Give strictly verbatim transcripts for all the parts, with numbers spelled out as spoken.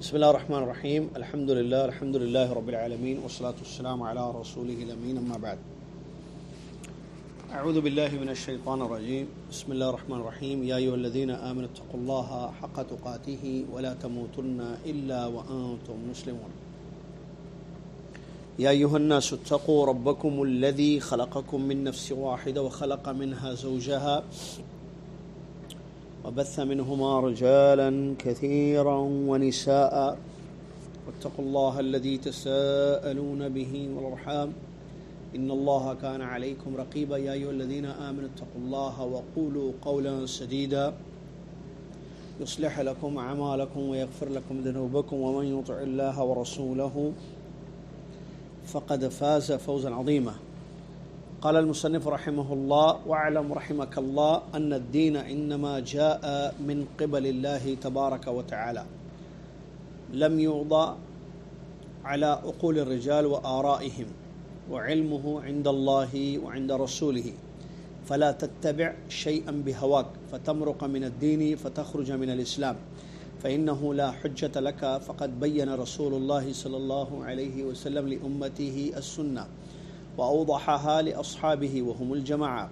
بسم الله الرحمن الرحيم. الحمد لله الحمد لله رب العالمين والصلاة والسلام على رسوله الأمين. أما بعد، أعوذ بالله من الشيطان الرجيم. بسم الله الرحمن الرحيم. يا أيها الذين آمنوا اتقوا الله حق تقاته ولا تموتن إلا وأنتم مسلمون. يا أيها الناس اتقوا ربكم الذي خلقكم من نفس واحدة وخلق منها زوجها وبث منهما رجالا كثيرا ونساء واتقوا الله الذي تساءلون به والأرحام إن الله كان عليكم رقيبا. يا أيها الذين آمنوا اتقوا الله وقولوا قولا سديدا يصلح لكم أعمالكم ويغفر لكم ذنوبكم ومن يطع الله ورسوله فقد فاز فوزا عظيما. قال المصنف رحمه الله: واعلم رحمك الله أن الدين إنما جاء من قبل الله تبارك وتعالى لم يوضع على عقول الرجال وآرائهم وعلمه عند الله وعند رسوله فلا تتبع شيئا بهواك فتمرق من الدين فتخرج من الإسلام فإنه لا حجة لك فقد بين رسول الله صلى الله عليه وسلم لأمته السنة وأوضحها لأصحابه وهم الجماعة.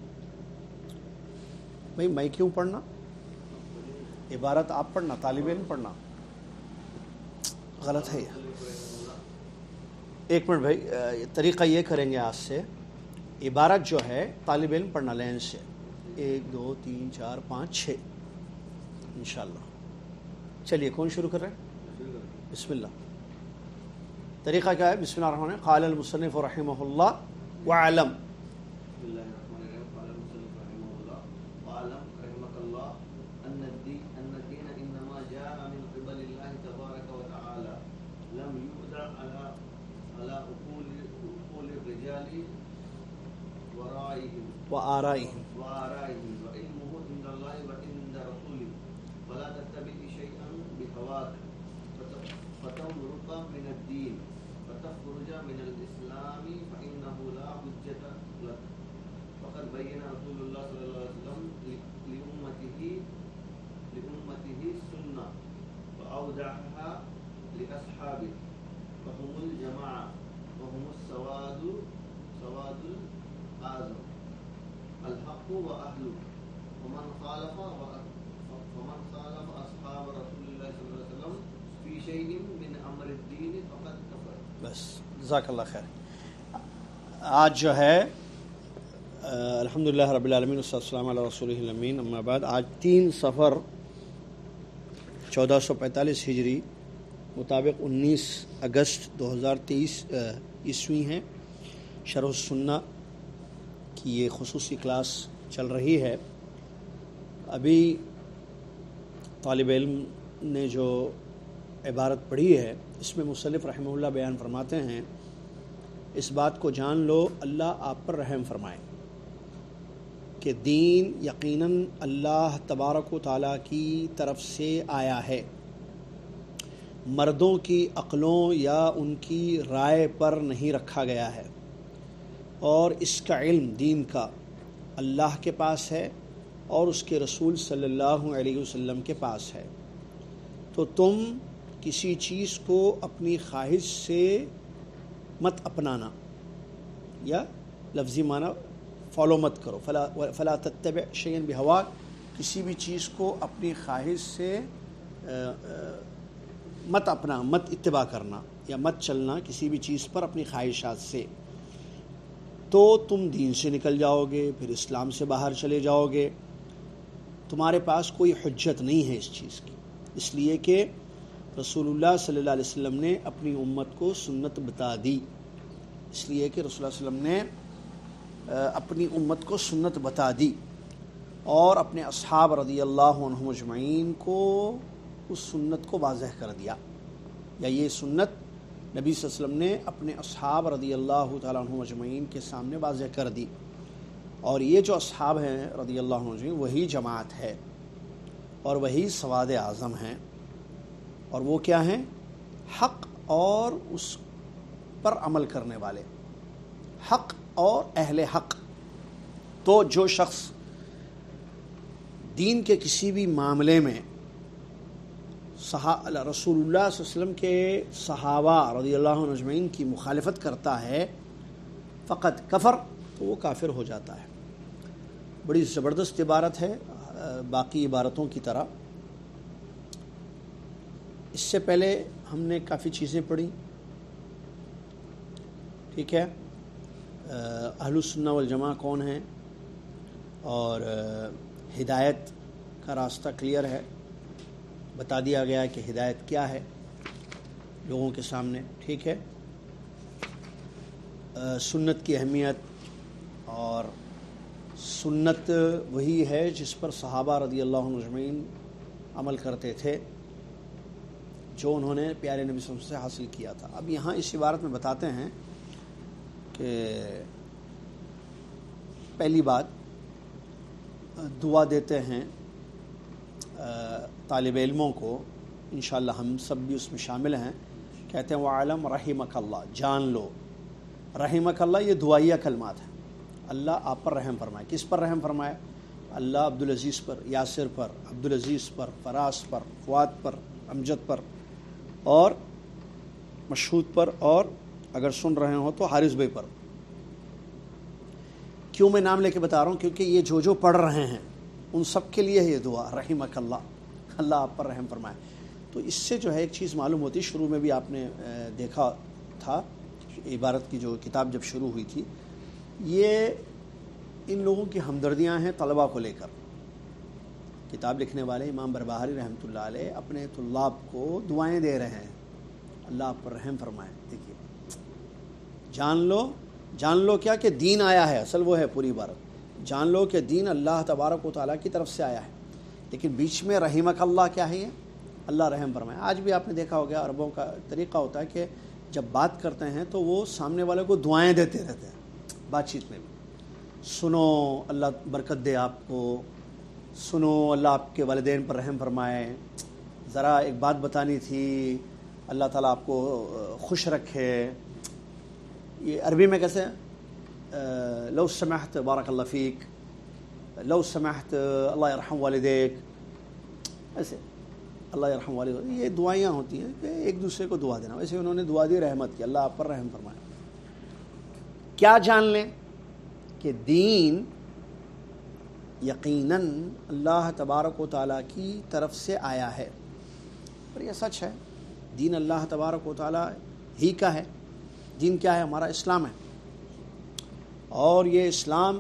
بھائی میں کیوں پڑھنا؟ عبارت آپ پڑھنا، طالب علم پڑھنا غلط ہے. ایک منٹ بھائی، طریقہ یہ کریں گے آج سے، عبارت جو ہے طالب علم پڑھنا لین سے، ایک دو تین چار پانچ چھ انشاءاللہ. چلیے کون شروع کر رہے ہیں؟ بسم اللہ. طریقہ کیا ہے؟ بسم اللہ الرحمن الرحیم. قال المصنف رحمہ اللہ وعلم. بسم الله الرحمن الرحيم. قال المصنف رحمه الله وعلم رحمك الله أن الدين أن الدين إنما جاء من قبل الله تبارك وتعالى لم يوضع على على عقول عقول الرجال ورائهم وآرائهم وآرائهم وعلمه عند الله وعند رسوله فلا تتبع شيئا بهواك فتمرق من الدين فتخرج من الإسلام فإنه لا حجة لك فقد بين رسول الله صلى الله عليه وسلم لأمته لأمته السنة وأودعها لأصحابه وهم الجماعة وهم السواد سواد الأعظم الحق وأهله ومن خالف ومن خالف أصحاب رسول الله صلى الله عليه وسلم في شيء من أمر الدين فقد كفر. بس جزاک اللہ خیر. آج جو ہے الحمدللہ رب العالمین والصلاۃ والسلام علی رسولہ الامین. اما بعد، آج تین صفر چودہ سو پینتالیس ہجری مطابق انیس اگست دو ہزار تیئیس عیسوی ہیں. شرح السنہ کی یہ خصوصی کلاس چل رہی ہے. ابھی طالب علم نے جو عبارت پڑھی ہے اس میں مصنف رحمہ اللہ بیان فرماتے ہیں، اس بات کو جان لو اللہ آپ پر رحم فرمائے کہ دین یقیناً اللہ تبارک و تعالیٰ کی طرف سے آیا ہے، مردوں کی عقلوں یا ان کی رائے پر نہیں رکھا گیا ہے، اور اس کا علم دین کا اللہ کے پاس ہے اور اس کے رسول صلی اللہ علیہ وسلم کے پاس ہے. تو تم کسی چیز کو اپنی خواہش سے مت اپنانا، یا لفظی معنی فالو مت کرو. فلا فلا تتبع شیئا بہواک، کسی بھی چیز کو اپنی خواہش سے مت اپنا مت اتباع کرنا یا مت چلنا کسی بھی چیز پر اپنی خواہشات سے، تو تم دین سے نکل جاؤ گے، پھر اسلام سے باہر چلے جاؤ گے. تمہارے پاس کوئی حجت نہیں ہے اس چیز کی، اس لیے کہ رسول اللہ صلی اللہ علیہ وسلم نے اپنی امت کو سنت بتا دی. اس لیے کہ رسول اللہ علیہ وسلم نے اپنی امت کو سنت بتا دی اور اپنے اصحاب رضی اللہ عنہم اجمعین کو اس سنت کو واضح کر دیا، یا یہ سنت نبی صلی اللہ علیہ وسلم نے اپنے اصحاب رضی اللہ تعالیٰ عنہم اجمعین کے سامنے واضح کر دی. اور یہ جو اصحاب ہیں رضی اللہ عنہم اجمعین وہی جماعت ہے اور وہی سواد اعظم ہیں. اور وہ کیا ہیں؟ حق اور اس پر عمل کرنے والے، حق اور اہل حق. تو جو شخص دین کے کسی بھی معاملے میں رسول اللہ صلی اللہ علیہ وسلم کے صحابہ رضی اللہ عنہم اجمعین کی مخالفت کرتا ہے فقط کفر، تو وہ کافر ہو جاتا ہے۔ بڑی زبردست عبارت ہے باقی عبارتوں کی طرح۔ اس سے پہلے ہم نے کافی چیزیں پڑھی، ٹھیک ہے، اہل السنہ والجماعہ کون ہیں، اور ہدایت کا راستہ کلیئر ہے، بتا دیا گیا کہ ہدایت کیا ہے لوگوں کے سامنے، ٹھیک ہے۔ سنت کی اہمیت، اور سنت وہی ہے جس پر صحابہ رضی اللہ عنہم اجمعین عمل کرتے تھے، جو انہوں نے پیارے نبی صلی اللہ علیہ وسلم سے حاصل کیا تھا۔ اب یہاں اس عبارت میں بتاتے ہیں کہ پہلی بات دعا دیتے ہیں طالب علموں کو، انشاءاللہ ہم سب بھی اس میں شامل ہیں، کہتے ہیں وَعَلَمْ رحمک اللہ، جان لو، رحمک اللہ یہ دعائیہ کلمات ہیں، اللہ آپ پر رحم فرمائے۔ کس پر رحم فرمائے؟ اللہ عبدالعزیز پر، یاسر پر، عبدالعزیز پر، فراز پر، فواد پر، امجد پر، اور مشہود پر، اور اگر سن رہے ہوں تو حارث بھائی پر۔ کیوں میں نام لے کے بتا رہا ہوں؟ کیونکہ یہ جو جو پڑھ رہے ہیں ان سب کے لیے یہ دعا رحمک اللہ، اللہ آپ پر رحم فرمائے۔ تو اس سے جو ہے ایک چیز معلوم ہوتی، شروع میں بھی آپ نے دیکھا تھا عبارت کی جو کتاب جب شروع ہوئی تھی، یہ ان لوگوں کی ہمدردیاں ہیں طلباء کو لے کر۔ کتاب لکھنے والے امام بربہاری رحمۃ اللہ علیہ اپنے طلاب کو دعائیں دے رہے ہیں، اللہ آپ پر رحم فرمائے۔ دیکھیے، جان لو، جان لو کیا کہ دین آیا ہے، اصل وہ ہے پوری عبارت، جان لو کہ دین اللہ تبارک و تعالیٰ کی طرف سے آیا ہے، لیکن بیچ میں رحمک اللہ کیا ہے؟ یہ اللہ رحم فرمائے۔ آج بھی آپ نے دیکھا ہوگا عربوں کا طریقہ ہوتا ہے کہ جب بات کرتے ہیں تو وہ سامنے والے کو دعائیں دیتے رہتے ہیں بات چیت میں بھی، سنو اللہ برکت دے آپ کو، سنو اللہ آپ کے والدین پر رحم فرمائے، ذرا ایک بات بتانی تھی، اللہ تعالیٰ آپ کو خوش رکھے۔ یہ عربی میں کیسے لو سمحت بارک اللہ فیک، لو سمحت اللہ یرحم والدیک، ایسے اللہ یرحم والدیک، یہ دعائیاں ہوتی ہیں کہ ایک دوسرے کو دعا دینا۔ ویسے انہوں نے دعا دی رحمت کی، اللہ آپ پر رحم فرمائے۔ کیا جان لیں کہ دین یقیناً اللہ تبارک و تعالیٰ کی طرف سے آیا ہے، اور یہ سچ ہے، دین اللہ تبارک و تعالیٰ ہی کا ہے۔ دین کیا ہے؟ ہمارا اسلام ہے، اور یہ اسلام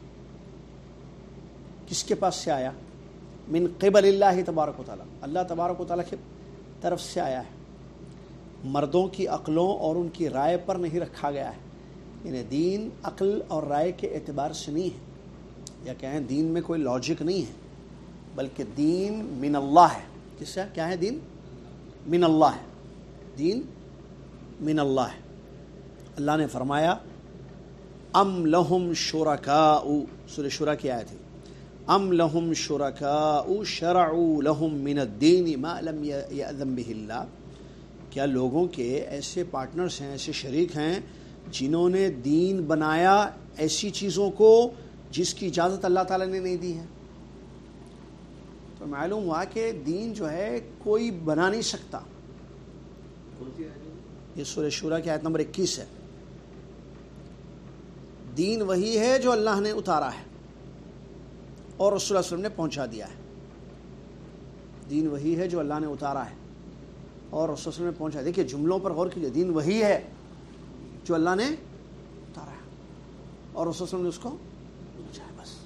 کس کے پاس سے آیا؟ من قبل اللہ تبارک و تعالیٰ، اللہ تبارک و تعالیٰ کی طرف سے آیا ہے، مردوں کی عقلوں اور ان کی رائے پر نہیں رکھا گیا ہے۔ یعنی دین عقل اور رائے کے اعتبار سے نہیں ہے، یا کہیں دین میں کوئی لاجک نہیں ہے، بلکہ دین من اللہ ہے۔ کس سے کیا ہے؟ دین من اللہ ہے، دین من اللہ ہے۔ اللہ نے فرمایا ام لہم شرکاء، سورہ شورى کی آیت ہے، ام لہم شرکاء شرعوا لہم من الدین ما لم یأذن بہ اللہ، کیا لوگوں کے ایسے پارٹنرز ہیں، ایسے شریک ہیں جنہوں نے دین بنایا ایسی چیزوں کو جس کی اجازت اللہ تعالیٰ نے نہیں دی ہے؟ تو معلوم ہوا کہ دین جو ہے کوئی بنا نہیں سکتا۔ یہ سورہ شورى کی آیت نمبر اکیس ہے۔ دین وہی ہے جو اللہ نے اتارا ہے اور رسول اللہ صلی اللہ علیہ وسلم نے پہنچا دیا ہے۔ دین وہی ہے جو اللہ نے اتارا ہے اور رسول اللہ صلی اللہ علیہ وسلم نے پہنچا۔ دیکھیے جملوں پر غور کیجیے، دین وہی ہے جو اللہ نے اتارا ہے اور رسول صلی اللہ علیہ وسلم نے اس کو پہنچا ہے۔ بس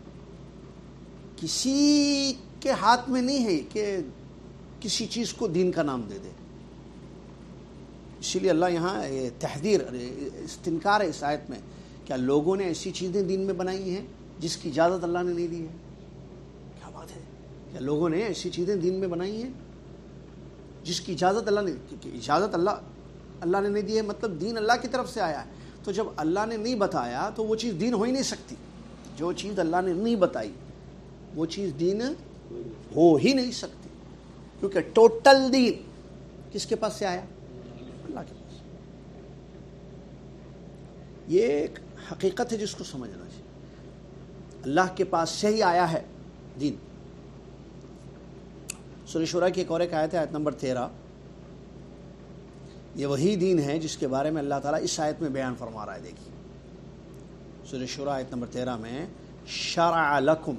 کسی کے ہاتھ میں نہیں ہے کہ کسی چیز کو دین کا نام دے دے۔ اسی لیے اللہ یہاں تحذیر، استنکار ہے اس آیت میں، کیا لوگوں نے ایسی چیزیں دین میں بنائی ہیں جس کی اجازت اللہ نے نہیں دی ہے؟ کیا بات ہے، کیا لوگوں نے ایسی چیزیں دین میں بنائی ہیں جس کی اجازت اللہ نے، کیونکہ اجازت اللہ اللہ نے نہیں دی ہے، مطلب دین اللہ کی طرف سے آیا ہے۔ تو جب اللہ نے نہیں بتایا تو وہ چیز دین ہو ہی نہیں سکتی۔ جو چیز اللہ نے نہیں بتائی وہ چیز دین ہو ہی نہیں سکتی، کیونکہ ٹوٹل دین کس کے پاس سے آیا؟ اللہ کے پاس۔ یہ ایک حقیقت ہے جس کو سمجھنا چاہیے، اللہ کے پاس سے ہی آیا ہے دین۔ سورہ شورى کی ایک اور ایک آیت ہے، آیت نمبر تیرہ. یہ وہی دین ہے جس کے بارے میں اللہ تعالیٰ اس آیت میں بیان فرما رہا ہے. دیکھیے سورہ شورى آیت نمبر تیرہ میں، شرع لکم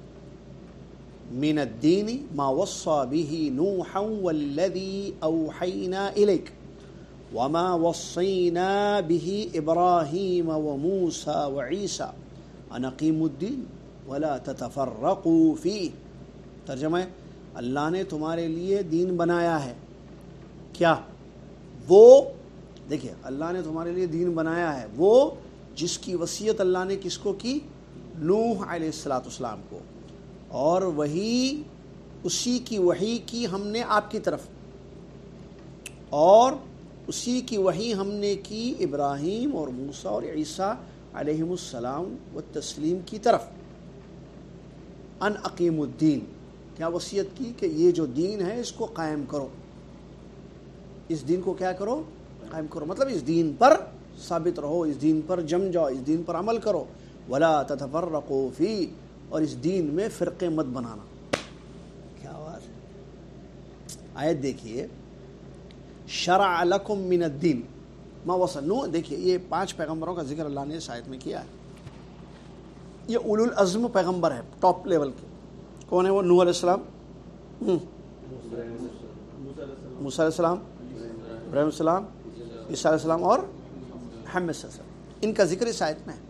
من الدین ما وصى به نوحا والذی اوحینا الیک وما وصینا به ابراہیم وموسى وعیسى ان اقیموا الدین ولا تتفرقوا فیہ. ترجمہ ہے، اللہ نے تمہارے لیے دین بنایا ہے. کیا؟ وہ دیکھیے اللہ نے تمہارے لیے دین بنایا ہے وہ جس کی وصیت اللہ نے کس کو کی؟ نوح علیہ الصلوۃ والسلام کو. اور وہی اسی کی وحی کی ہم نے آپ کی طرف، اور اسی کی وحی ہم نے کی ابراہیم اور موسیٰ اور عیسیٰ علیہم السلام و تسلیم کی طرف. ان اقیم الدین، کیا وصیت کی؟ کہ یہ جو دین ہے اس کو قائم کرو. اس دین کو کیا کرو؟ قائم کرو. مطلب اس دین پر ثابت رہو، اس دین پر جم جاؤ، اس دین پر عمل کرو. ولا تتفرقوا فی، اور اس دین میں فرقے مت بنانا. کیا بات ہے. آیت دیکھیے، شرع لکم من الدین ما وصى نو. دیکھیے یہ پانچ پیغمبروں کا ذکر اللہ نے اس آیت میں کیا ہے. یہ اولو العزم پیغمبر ہے، ٹاپ لیول کے. کون ہے وہ؟ نوح علیہ السلام، موسیٰ علیہ السلام، ابراہیم علیہ السلام، عیسیٰ علیہ السلام اور محمد صلی اللہ علیہ وسلم. ان کا ذکر اس آیت میں ہے.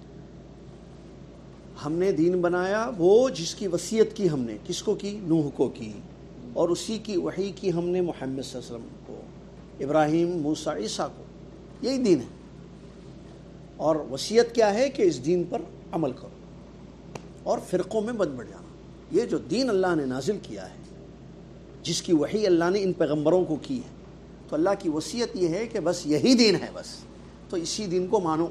ہم نے دین بنایا وہ جس کی وصیت کی ہم نے کس کو کی؟ نوح کو کی. اور اسی کی وحی کی ہم نے محمد صلی اللہ علیہ وسلم کو، ابراہیم، موسیٰ، عیسیٰ کو. یہی دین ہے. اور وصیت کیا ہے؟ کہ اس دین پر عمل کرو اور فرقوں میں مت بڑھ جانا. یہ جو دین اللہ نے نازل کیا ہے، جس کی وحی اللہ نے ان پیغمبروں کو کی ہے، تو اللہ کی وصیت یہ ہے کہ بس یہی دین ہے، بس تو اسی دین کو مانو،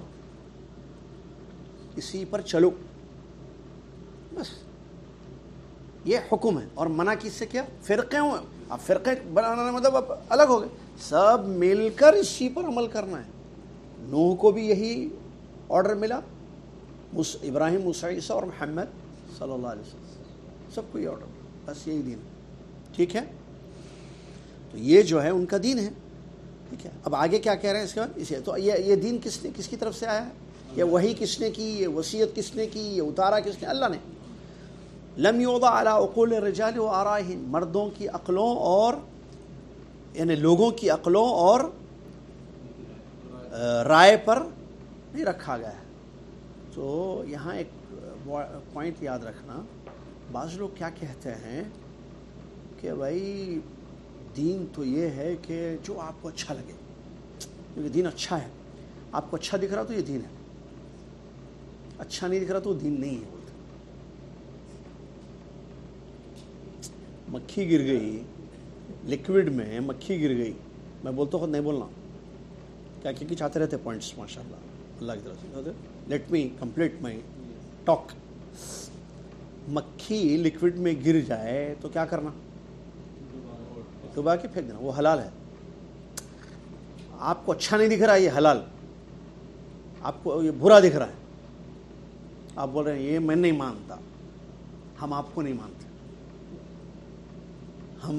اسی پر چلو، بس یہ حکم ہے. اور منع کس سے کیا؟ فرقے ہوں. اب فرقے بنانا مطلب اب الگ ہو گئے، سب مل کر اسی پر عمل کرنا ہے. نوح کو بھی یہی آرڈر ملا، ابراہیم، موسیٰ، عیسیٰ اور محمد صلی اللہ علیہ وسلم سب کو یہ آرڈر ملا، بس یہی دین ہے. ٹھیک ہے، تو یہ جو ہے ان کا دین ہے. ٹھیک ہے، اب آگے کیا کہہ رہے ہیں اس کے بعد؟ اسے تو یہ یہ دین کس نے کس کی طرف سے آیا ہے؟ یہ وحی کس نے کی؟ یہ وصیت کس نے کی؟ یہ اتارا کس نے؟ اللہ نے. لم یوضع علی عقول الرجال و آرائہم، مردوں کی عقلوں اور یعنی لوگوں کی عقلوں اور رائے پر نہیں رکھا گیا ہے. تو یہاں ایک پوائنٹ یاد رکھنا، بعض لوگ کیا کہتے ہیں کہ بھائی دین تو یہ ہے کہ جو آپ کو اچھا لگے، کیونکہ دین اچھا ہے. آپ کو اچھا دکھ رہا تو یہ دین ہے، اچھا نہیں دکھ رہا تو دین نہیں ہے. بولتے مکھی گر گئی لکوڈ میں، مکھی گر گئی، میں بولتا خود نہیں بولنا، کیا کیا چاہتے رہتے پوائنٹس. ماشاء اللہ، اللہ کی طرف سے. Let me complete my talk. مکھی لکوڈ میں گر جائے تو کیا کرنا؟ ڈبا کے پھینک دینا، وہ حلال ہے. آپ کو اچھا نہیں دکھ رہا یہ حلال، آپ کو یہ برا دکھ رہا ہے، آپ بول رہے ہیں یہ میں نہیں مانتا، ہم آپ کو نہیں مانتے، ہم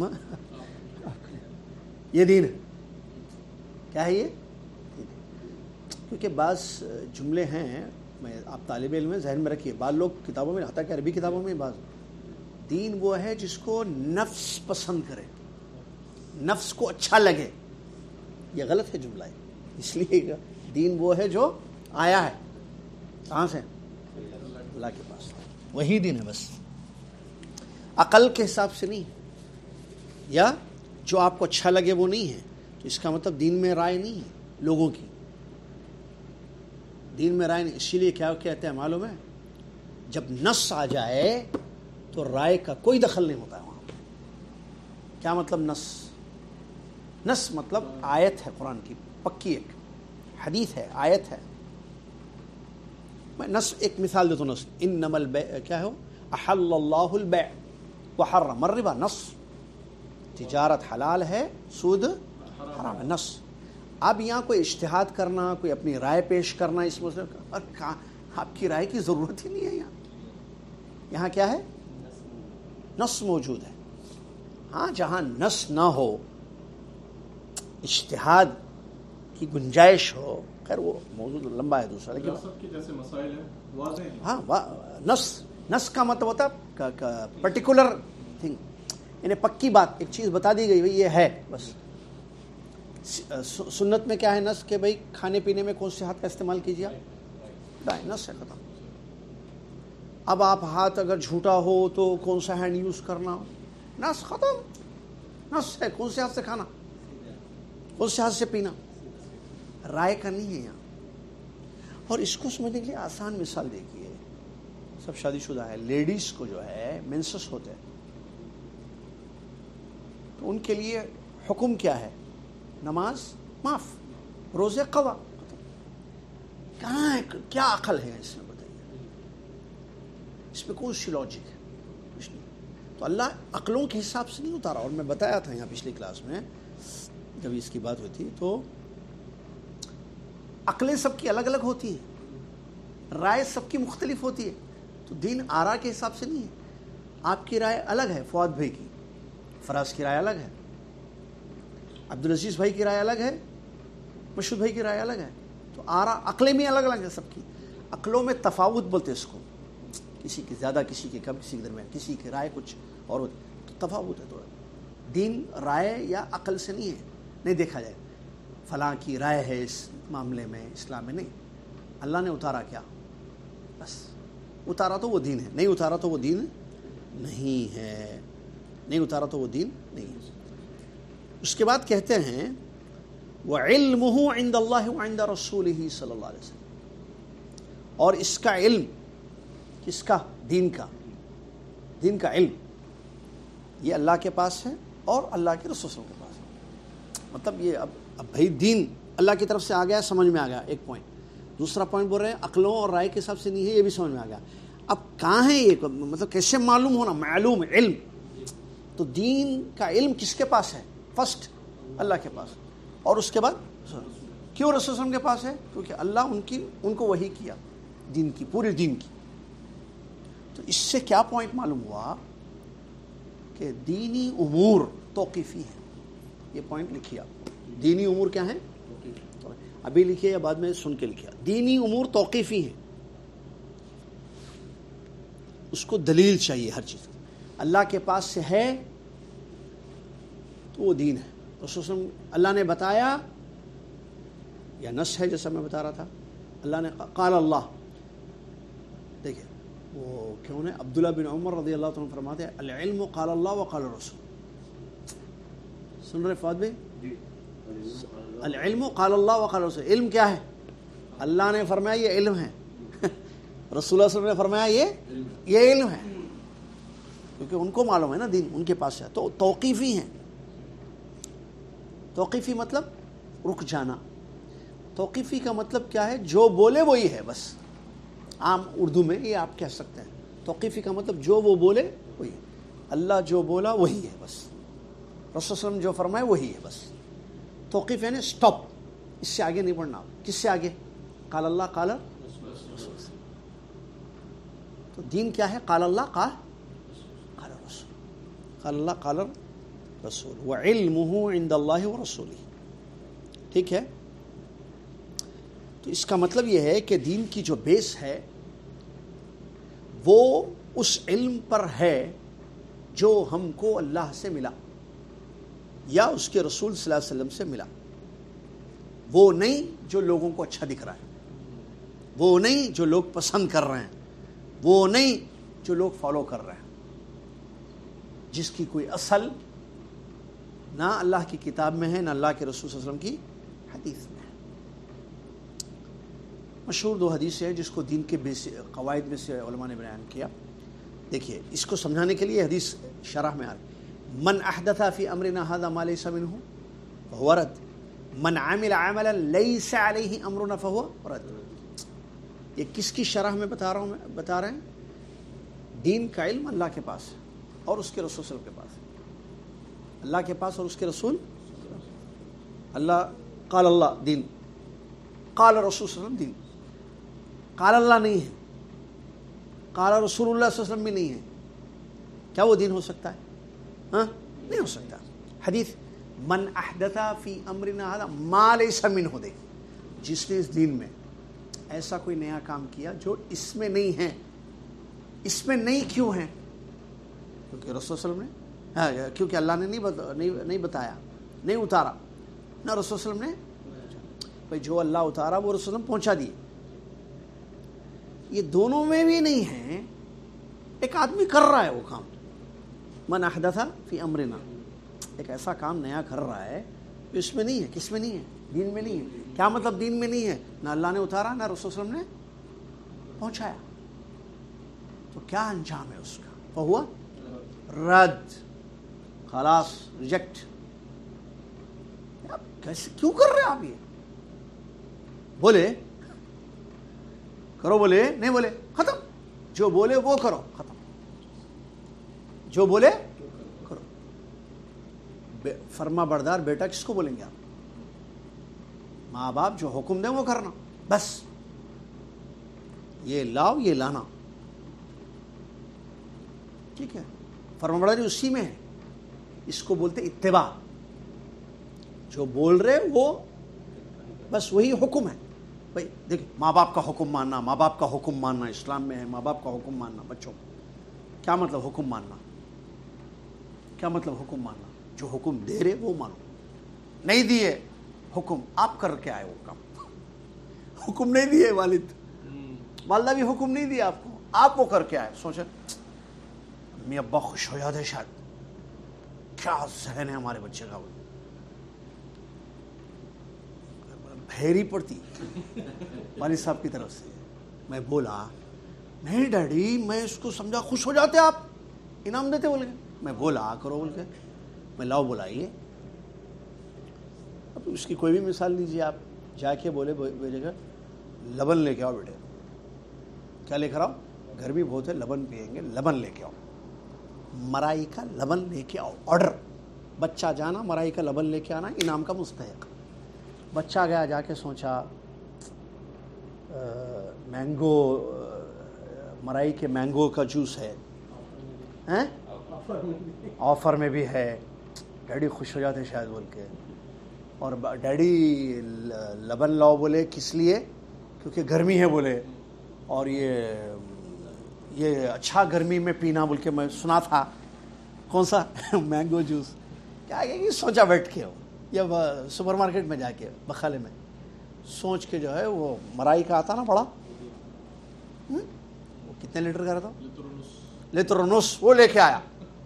یہ دین ہے. کیا ہے یہ؟ کیونکہ بعض جملے ہیں، میں آپ طالب علم میں ذہن میں رکھیے، بعض لوگ کتابوں میں آتا ہے کہ عربی کتابوں میں بعض دین وہ ہے جس کو نفس پسند کرے، نفس کو اچھا لگے. یہ غلط ہے جملہ ہے. اس لیے دین وہ ہے جو آیا ہے کہاں سے؟ اللہ کے پاس. وہی دین ہے، بس عقل کے حساب سے نہیں، یا جو آپ کو اچھا لگے وہ نہیں ہے. تو اس کا مطلب دین میں رائے نہیں ہے لوگوں کی، دین میں رائے نہیں. اسی لیے کیا کہتے ہیں معلوم ہے؟ جب نص آ جائے تو رائے کا کوئی دخل نہیں ہوتا ہے وہاں. کیا مطلب نص؟ نص مطلب آیت ہے قرآن کی پکی، ایک حدیث ہے، آیت ہے. میں نص ایک مثال دیتا ہوں. نص انما البیع، کیا ہے وہ؟ احل اللہ البیع وحرم الربا. نص تجارت حلال ہے، سود حرام ہے. نص. اب یہاں کوئی اجتہاد کرنا، کوئی اپنی رائے پیش کرنا اس مسئلے کا، اور آپ کی رائے کی ضرورت ہی نہیں ہے. یہاں یہاں کیا ہے؟ نص موجود ہے. ہاں جہاں نص نہ ہو، اجتہاد کی گنجائش ہو، خیر وہ موضوع لمبا ہے دوسرا، لیکن وراثت کے جیسے مسائل ہیں واضح ہیں. ہاں نص نص کا مطلب ہوتا ہے پرٹیکولر تھنگ، یعنی پکی بات، ایک چیز بتا دی گئی بھائی یہ ہے بس. سنت میں کیا ہے نص کہ بھائی کھانے پینے میں کون سے ہاتھ کا استعمال کیجیے، نص ہے ختم. اب آپ ہاتھ اگر جھوٹا ہو تو کون سا ہینڈ یوز کرنا، نص ختم. نص ہے کون سے ہاتھ سے کھانا، کون سے ہاتھ سے پینا، رائے کا نہیں ہے یہاں. اور اس کو سمجھنے کے لیے آسان مثال دیکھیے، سب شادی شدہ ہے، لیڈیز کو جو ہے مینسس ہوتے ہیں تو ان کے لیے حکم کیا ہے، نماز معاف، روزے قضا. کہاں ہے، کیا عقل ہے اس میں بتائیے، اس میں کون سی لاجک ہے، کچھ نہیں. تو اللہ عقلوں کے حساب سے نہیں اتارا. اور میں بتایا تھا یہاں پچھلی کلاس میں جب اس کی بات ہوئی تھی، تو عقلیں سب کی الگ الگ ہوتی ہیں، رائے سب کی مختلف ہوتی ہے. تو دین آرا کے حساب سے نہیں ہے. آپ کی رائے الگ ہے، فؤاد بھائی کی، فراز کی رائے الگ ہے، عبدالعزیز بھائی کی رائے الگ ہے، مشہود بھائی کی رائے الگ ہے. تو آرا عقلیں بھی الگ الگ ہیں سب کی. عقلوں میں تفاوت بولتے اس کو، کسی کی زیادہ، کسی کی کم، کسی کے درمیان، کسی کی رائے کچھ اور ہوتی، تو تفاوت ہے تھوڑا. دین رائے یا عقل سے نہیں ہے، نہیں دیکھا جائے فلاں کی رائے ہے اس معاملے میں، اسلام میں نہیں. اللہ نے اتارا کیا، بس اتارا تو وہ دین ہے، نہیں اتارا تو وہ دین نہیں ہے، نہیں اتارا تو وہ دین نہیں ہے. اس کے بعد کہتے ہیں وَعِلْمُهُ عِنْدَ اللَّهِ وَعِنْدَ رَسُولِهِ صلی اللہ علیہ وسلم. اور اس کا علم، کس کا، دین کا، دین کا علم یہ اللہ کے پاس ہے اور اللہ کے رسول کے پاس ہے. مطلب یہ اب اب بھائی دین اللہ کی طرف سے آ گیا، سمجھ میں آ گیا ایک پوائنٹ. دوسرا پوائنٹ بول رہے ہیں عقلوں اور رائے کے حساب سے نہیں ہے، یہ بھی سمجھ میں آ گیا. اب کہاں ہے یہ، مطلب کیسے معلوم ہونا، معلوم علم. تو دین کا علم کس کے پاس ہے، فرسٹ اللہ کے پاس، اور اس کے بعد کیوں رسول صلی اللہ علیہ وسلم کے پاس ہے، کیونکہ اللہ ان کی ان کو وحی کیا دین کی، پورے دین کی. تو اس سے کیا پوائنٹ معلوم ہوا کہ دینی امور توقیفی ہیں. یہ پوائنٹ لکھیے آپ، دینی امور کیا ہیں، ابھی لکھیے یا بعد میں سن کے لکھیے. دینی امور توقیفی ہیں، اس کو دلیل چاہیے ہر چیز. اللہ کے پاس سے ہے تو وہ دین ہے. رسول صلی اللہ علیہ وسلم اللہ نے بتایا یا نص ہے، جیسا میں بتا رہا تھا. اللہ نے قال اللہ، دیکھیں وہ کیوں نے عبداللہ بن عمر رضی اللہ عنہ فرماتے ہیں العلم قال اللہ وقال الرسول. سن رہے فؤاد بھائی، العلم قال اللہ وقال الرسول. علم کیا ہے، اللہ نے فرمایا یہ علم ہے، رسول اللہ صلی اللہ علیہ وسلم نے فرمایا یہ یہ علم ہے، کیونکہ ان کو معلوم ہے نا دین، ان کے پاس ہے. تو توقیفی ہیں. توقیفی مطلب رک جانا. توقیفی کا مطلب کیا ہے، جو بولے وہی ہے بس. عام اردو میں یہ آپ کہہ سکتے ہیں. توقیفی کا مطلب جو وہ بولے وہی، اللہ جو بولا وہی ہے بس، رسول صلی اللہ علیہ وسلم جو فرمائے وہی ہے بس. توقیف یعنی سٹاپ، اس سے آگے نہیں بڑھنا. کس سے آگے، قال اللہ قال رسول. تو دین کیا ہے، قال اللہ قال قال رسول، قال اللہ قال رسول. وعلمہ عند اللہ ورسولہ. ٹھیک ہے. تو اس کا مطلب یہ ہے کہ دین کی جو بیس ہے وہ اس علم پر ہے جو ہم کو اللہ سے ملا یا اس کے رسول صلی اللہ علیہ وسلم سے ملا. وہ نہیں جو لوگوں کو اچھا دکھ رہا ہے، وہ نہیں جو لوگ پسند کر رہے ہیں، وہ نہیں جو لوگ فالو کر رہے ہیں، جس کی کوئی اصل نہ اللہ کی کتاب میں ہے نہ اللہ کے رسول صلی اللہ علیہ وسلم کی حدیث میں ہے. مشہور دو حدیث ہے جس کو دین کے بیس قواعد میں سے علماء نے بیان کیا. دیکھیے اس کو سمجھانے کے لیے حدیث شرح میں آ رہی، من احدث فی امرنا هذا ما ليس منه فهو رد، من عمل عملا ليس عليه امرنا فهو رد. یہ کس کی شرح میں بتا رہا ہوں، میں بتا رہے ہیں دین کا علم اللہ کے پاس اور اس کے رسول صلی اللہ علیہ وسلم کے پاس. اللہ کے پاس اور اس کے رسول. اللہ قال اللہ دین، قال رسول صلی اللہ علیہ وسلم دین. قال اللہ نہیں ہے، قال رسول اللہ صلی اللہ علیہ وسلم بھی نہیں ہے. کیا وہ دین ہو سکتا ہے؟ ہاں نہیں ہو سکتا. حدیث من احدث فی امرنا ھذا ما لیس منہ، دیکھ جس نے اس دین میں ایسا کوئی نیا کام کیا جو اس میں نہیں ہے. اس میں نہیں کیوں ہے؟ کیونکہ رسول صلی اللہ علیہ وسلم نے، کیونکہ اللہ نے نہیں بتا نہیں بتایا، نہیں اتارا نہ رسول صلی اللہ علیہ وسلم نے. بھائی جو اللہ اتارا وہ رسول صلی اللہ علیہ وسلم پہنچا دیے. یہ دونوں میں بھی نہیں ہے. ایک آدمی کر رہا ہے وہ کام، من احدث فی امرنا، ایک ایسا کام نیا کر رہا ہے جو اس میں نہیں ہے. کس میں نہیں ہے؟ دین میں نہیں ہے. کیا مطلب دین میں نہیں ہے؟ نہ اللہ نے اتارا نہ رسول صلی اللہ علیہ وسلم نے پہنچایا. تو کیا انجام ہے اس کا؟ فہو رد، خلاص ریجیکٹ. کیسے کیوں کر رہے آپ؟ یہ بولے کرو، بولے نہیں بولے ختم. جو بولے وہ کرو، ختم. جو بولے کرو. فرما بردار بیٹا کس کو بولیں گے آپ؟ ماں باپ جو حکم دیں وہ کرنا، بس. یہ لاؤ یہ لانا، ٹھیک ہے. فرما برداری اسی میں ہے. اس کو بولتے اتباع. جو بول رہے وہ بس وہی حکم ہے. بھائی دیکھ، ماں باپ کا حکم ماننا، ماں باپ کا حکم ماننا اسلام میں ہے. ماں باپ کا حکم ماننا بچوں کو. کیا مطلب حکم ماننا؟ کیا مطلب حکم ماننا؟ جو حکم دے رہے وہ مانو. نہیں دیے حکم، آپ کر کے آئے وہ کام. حکم نہیں دیے والد والدہ بھی حکم نہیں دیا آپ کو، آپ وہ کر کے آئے. سوچے امی ابا خوش ہو جاتے شاید، کیا ذہن ہے ہمارے بچے کا. بھیری پڑتی والد صاحب کی طرف سے. میں بولا نہیں ڈیڈی، میں اس کو سمجھا خوش ہو جاتے آپ، انعام دیتے بول کے. میں بولا کرو بول کے، میں لاؤ بلائیے. اب اس کی کوئی بھی مثال لیجیے آپ. جا کے بولے بیٹے کا لبن لے کے آؤ. بیٹے کیا لے کر آؤ؟ گرمی بہت ہے، لبن پیئیں گے، لبن لے کے آؤ. مرائی کا لبن لے کے آؤ. آرڈر. بچہ جانا مرائی کا لبن لے کے آنا، انعام کا مستحق. بچہ گیا، جا کے سوچا مینگو، مرائی کے مینگو کا جوس ہے، آفر میں بھی ہے. ڈیڈی خوش ہو جاتے شاید بول کے. اور ڈیڈی لبن لاؤ بولے کس لیے؟ کیونکہ گرمی ہے بولے، اور یہ یہ اچھا گرمی میں پینا بول کے میں سنا تھا. کون سا؟ Mango juice. کیا کہ سوچا بیٹھ کے ہو، یا سپر مارکیٹ میں جا کے بخالے میں سوچ کے جو ہے وہ مرائی کا آتا نا بڑا، وہ کتنے لیٹر کا رہتا؟ Litre once. وہ لے کے آیا.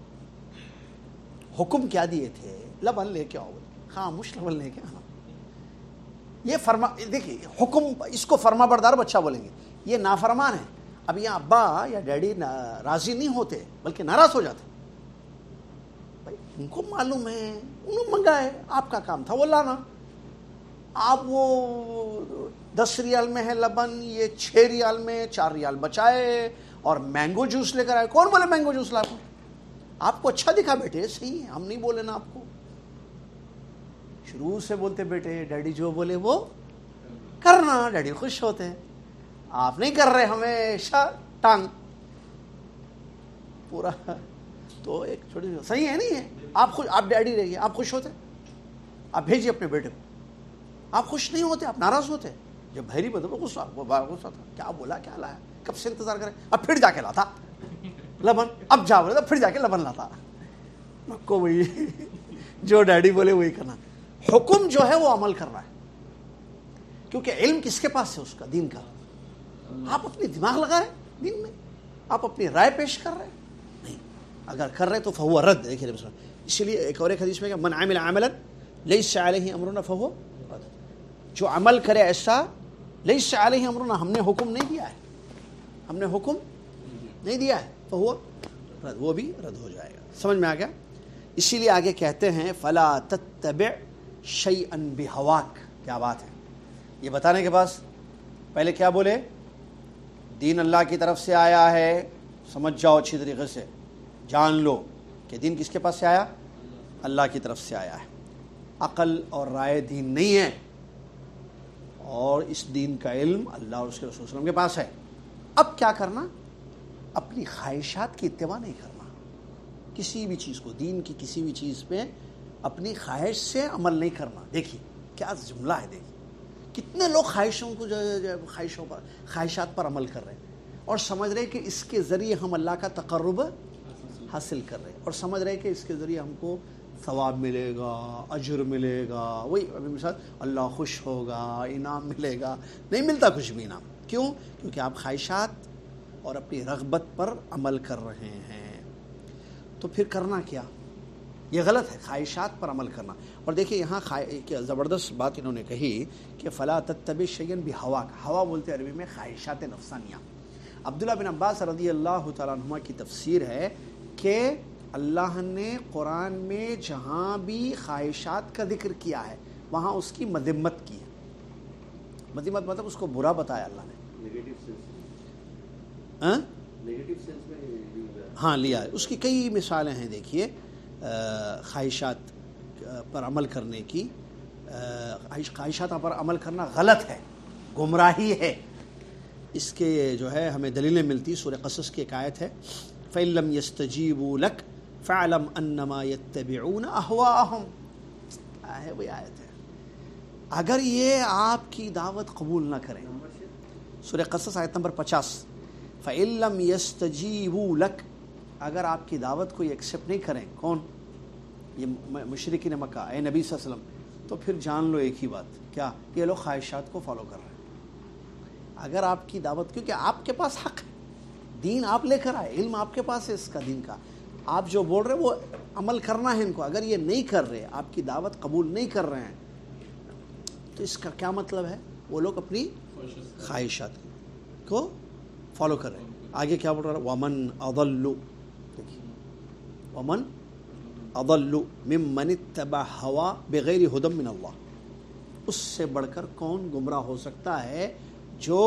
حکم کیا دیے تھے؟ لبن لے کے آؤ. خاموش لبن لے کے آنا. یہ فرما، دیکھیے حکم، اس کو فرما بردار بچہ بولیں گے. یہ نافرمان ہے. اب یہ ابا یا ڈیڈی راضی نہیں ہوتے بلکہ ناراض ہو جاتے. بھائی ان کو معلوم ہے، انہوں نے منگائے، آپ کا کام تھا وہ لانا. آپ وہ دس ریال میں ہے لبن، یہ چھ ریال میں چار ریال بچائے اور مینگو جوس لے کر آئے. کون بولے مینگو جوس لا کو؟ آپ کو اچھا دکھا بیٹے، صحیح ہے، ہم نہیں بولے نا آپ کو. شروع سے بولتے بیٹے ڈیڈی جو بولے وہ کرنا، ڈیڈی خوش ہوتے ہیں. آپ نہیں کر رہے، ہمیشہ ٹانگ پورا. تو ایک چھوٹی صحیح ہے نہیں ہے. آپ خوش، آپ ڈیڈی رہیے، آپ خوش ہوتے، آپ بھیجیے اپنے بیٹے کو. آپ خوش نہیں ہوتے، آپ ناراض ہوتے. جب بھیری بدلو غصہ، وہ غصہ تھا، کیا بولا کیا لایا، کب سے انتظار کرے. اب پھر جا کے لاتا لبن. اب جا بولے تو پھر جا کے لبن لاتا. کو وہی جو ڈیڈی بولے وہی کرنا. حکم جو ہے وہ عمل کر رہا ہے، کیونکہ علم کس کے پاس ہے؟ اس کا، دین کا. آپ اپنی دماغ لگا رہے دین میں، آپ اپنی رائے پیش کر رہے نہیں. اگر کر رہے تو فہو رد. دیکھیے اسی لیے ایک اور ایک حدیث میں کہ من عمل عملا لیس علیہ امرنا فہو رد. جو عمل کرے ایسا لیس علیہ امرنا، ہم نے حکم نہیں دیا ہے، ہم نے حکم نہیں دیا ہے، فہو رد، وہ بھی رد ہو جائے گا. سمجھ میں آ گیا؟ اسی لیے آگے کہتے ہیں فلا تتبع شیئا بہواک. کیا بات ہے یہ بتانے کے بعد. پہلے کیا بولے؟ دین اللہ کی طرف سے آیا ہے. سمجھ جاؤ اچھی طریقے سے، جان لو کہ دین کس کے پاس سے آیا؟ اللہ کی طرف سے آیا ہے. عقل اور رائے دین نہیں ہے، اور اس دین کا علم اللہ اور اس کے رسول صلی اللہ علیہ وسلم کے پاس ہے. اب کیا کرنا؟ اپنی خواہشات کی اتباع نہیں کرنا. کسی بھی چیز کو، دین کی کسی بھی چیز پہ اپنی خواہش سے عمل نہیں کرنا. دیکھیے کیا جملہ ہے، دیکھیے کتنے لوگ خواہشوں کو جو خواہشوں پر خواہشات پر عمل کر رہے ہیں اور سمجھ رہے کہ اس کے ذریعے ہم اللہ کا تقرب حاصل کر رہے ہیں، اور سمجھ رہے کہ اس کے ذریعے ہم کو ثواب ملے گا، اجر ملے گا، وہی ابھی مثال اللہ خوش ہوگا، انعام ملے گا. نہیں ملتا کچھ بھی انعام. کیوں؟ کیونکہ آپ خواہشات اور اپنی رغبت پر عمل کر رہے ہیں. تو پھر کرنا کیا؟ یہ غلط ہے خواہشات پر عمل کرنا. اور دیکھیے یہاں کیا زبردست بات انہوں نے کہی کہ فلا تتبع شیئا بہواک. ہوا بولتے عربی میں خواہشات نفسانیہ. عبداللہ بن عباس رضی اللہ تعالیٰ عنہما کی تفسیر ہے کہ اللہ نے قرآن میں جہاں بھی خواہشات کا ذکر کیا ہے وہاں اس کی مذمت کی ہے. مذمت مطلب اس کو برا بتایا اللہ نے. نیگیٹو سینس ہاں نیگیٹو سینس میں ہاں لیا ہے. اس کی کئی مثالیں ہیں. دیکھیے خواہشات پر عمل کرنے کی، خواہشات پر عمل کرنا غلط ہے، گمراہی ہے. اس کے جو ہے ہمیں دلیلیں ملتی. سورہ قصص کی ایک آیت ہے فَإِن لَّمْ يَسْتَجِيبُوا لَكَ فَاعْلَمْ أَنَّمَا يَتَّبِعُونَ أَهْوَاءَهُمْ. آئے وہی آیت ہے. اگر یہ آپ کی دعوت قبول نہ کریں، سورہ قصص آیت نمبر پچاس، فَإِن لَّمْ يَسْتَجِيبُوا لَكَ، اگر آپ کی دعوت کو یہ ایکسیپٹ نہیں کریں، کون؟ یہ مشرکین مکہ، اے نبی صلی اللہ علیہ وسلم، تو پھر جان لو ایک ہی بات، کیا؟ یہ لوگ خواہشات کو فالو کر رہے ہیں. اگر آپ کی دعوت، کیونکہ آپ کے پاس حق ہے، دین آپ لے کر آئے، علم آپ کے پاس ہے اس کا دین کا، آپ جو بول رہے وہ عمل کرنا ہے ان کو. اگر یہ نہیں کر رہے، آپ کی دعوت قبول نہیں کر رہے ہیں، تو اس کا کیا مطلب ہے؟ وہ لوگ اپنی خواہشات کو فالو کر رہے ہیں. آگے کیا بول رہا ہے؟ وَمَنْ أَضَلُّ، دیکھیے وَمَنْ أَضَلُّ مِمَّنِ اتَّبَعَ هَوَى بِغَيْرِ هُدًى مِّنَ اللَّهِ. اس سے بڑھ کر کون گمراہ ہو سکتا ہے جو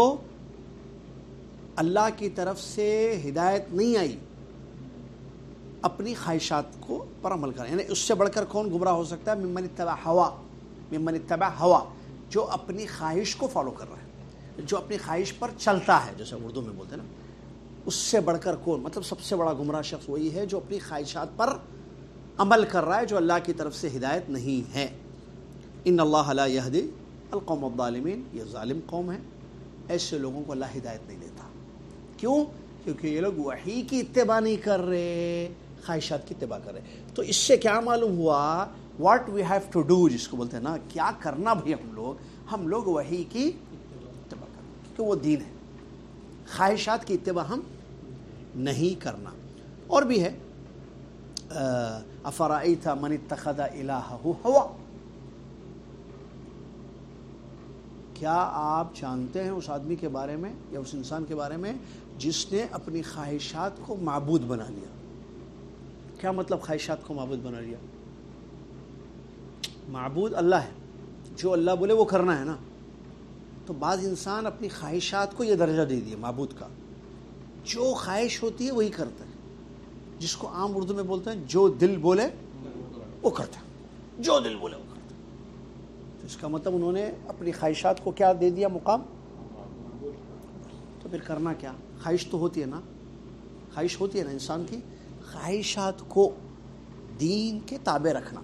اللہ کی طرف سے ہدایت نہیں آئی اپنی خواہشات کو پر عمل کریں. یعنی اس سے بڑھ کر کون گمراہ ہو سکتا ہے؟ ممن اتبع ہوا، ممن اتبع ہوا، جو اپنی خواہش کو فالو کر رہا ہے، جو اپنی خواہش پر چلتا ہے، جیسے اردو میں بولتے ہیں نا. اس سے بڑھ کر کون؟ مطلب سب سے بڑا گمراہ شخص وہی ہے جو اپنی خواہشات پر عمل کر رہا ہے، جو اللہ کی طرف سے ہدایت نہیں ہے. ان اللہ لا یہدی القوم الظالمین. یہ ظالم قوم ہے، ایسے لوگوں کو اللہ ہدایت نہیں دیتا. کیوں؟ کیونکہ یہ لوگ وحی کی اتباع نہیں کر رہے، خواہشات کی اتباع کر رہے. تو اس سے کیا معلوم ہوا؟ What we have to do, جس کو بولتے ہیں نا، کیا کرنا بھائی ہم لوگ ہم لوگ وحی کی اتباع کرنا، کیونکہ وہ دین ہے. خواہشات کی اتباع ہم نہیں کرنا. اور بھی ہے افرأیت من اتخذ الہہ ہوا. کیا آپ جانتے ہیں اس آدمی کے بارے میں یا اس انسان کے بارے میں جس نے اپنی خواہشات کو معبود بنا لیا؟ کیا مطلب خواہشات کو معبود بنا لیا؟ معبود اللہ ہے، جو اللہ بولے وہ کرنا ہے نا. تو بعض انسان اپنی خواہشات کو یہ درجہ دے دیے معبود کا، جو خواہش ہوتی ہے وہی کرتا ہے، جس کو عام اردو میں بولتے ہیں جو دل بولے وہ کرتا ہے، جو دل بولے وہ کرتا ہے. تو اس کا مطلب انہوں نے اپنی خواہشات کو کیا دے دیا؟ مقام. تو پھر کرنا کیا؟ خواہش تو ہوتی ہے نا، خواہش ہوتی ہے نا انسان کی. خواہشات کو دین کے تابع رکھنا،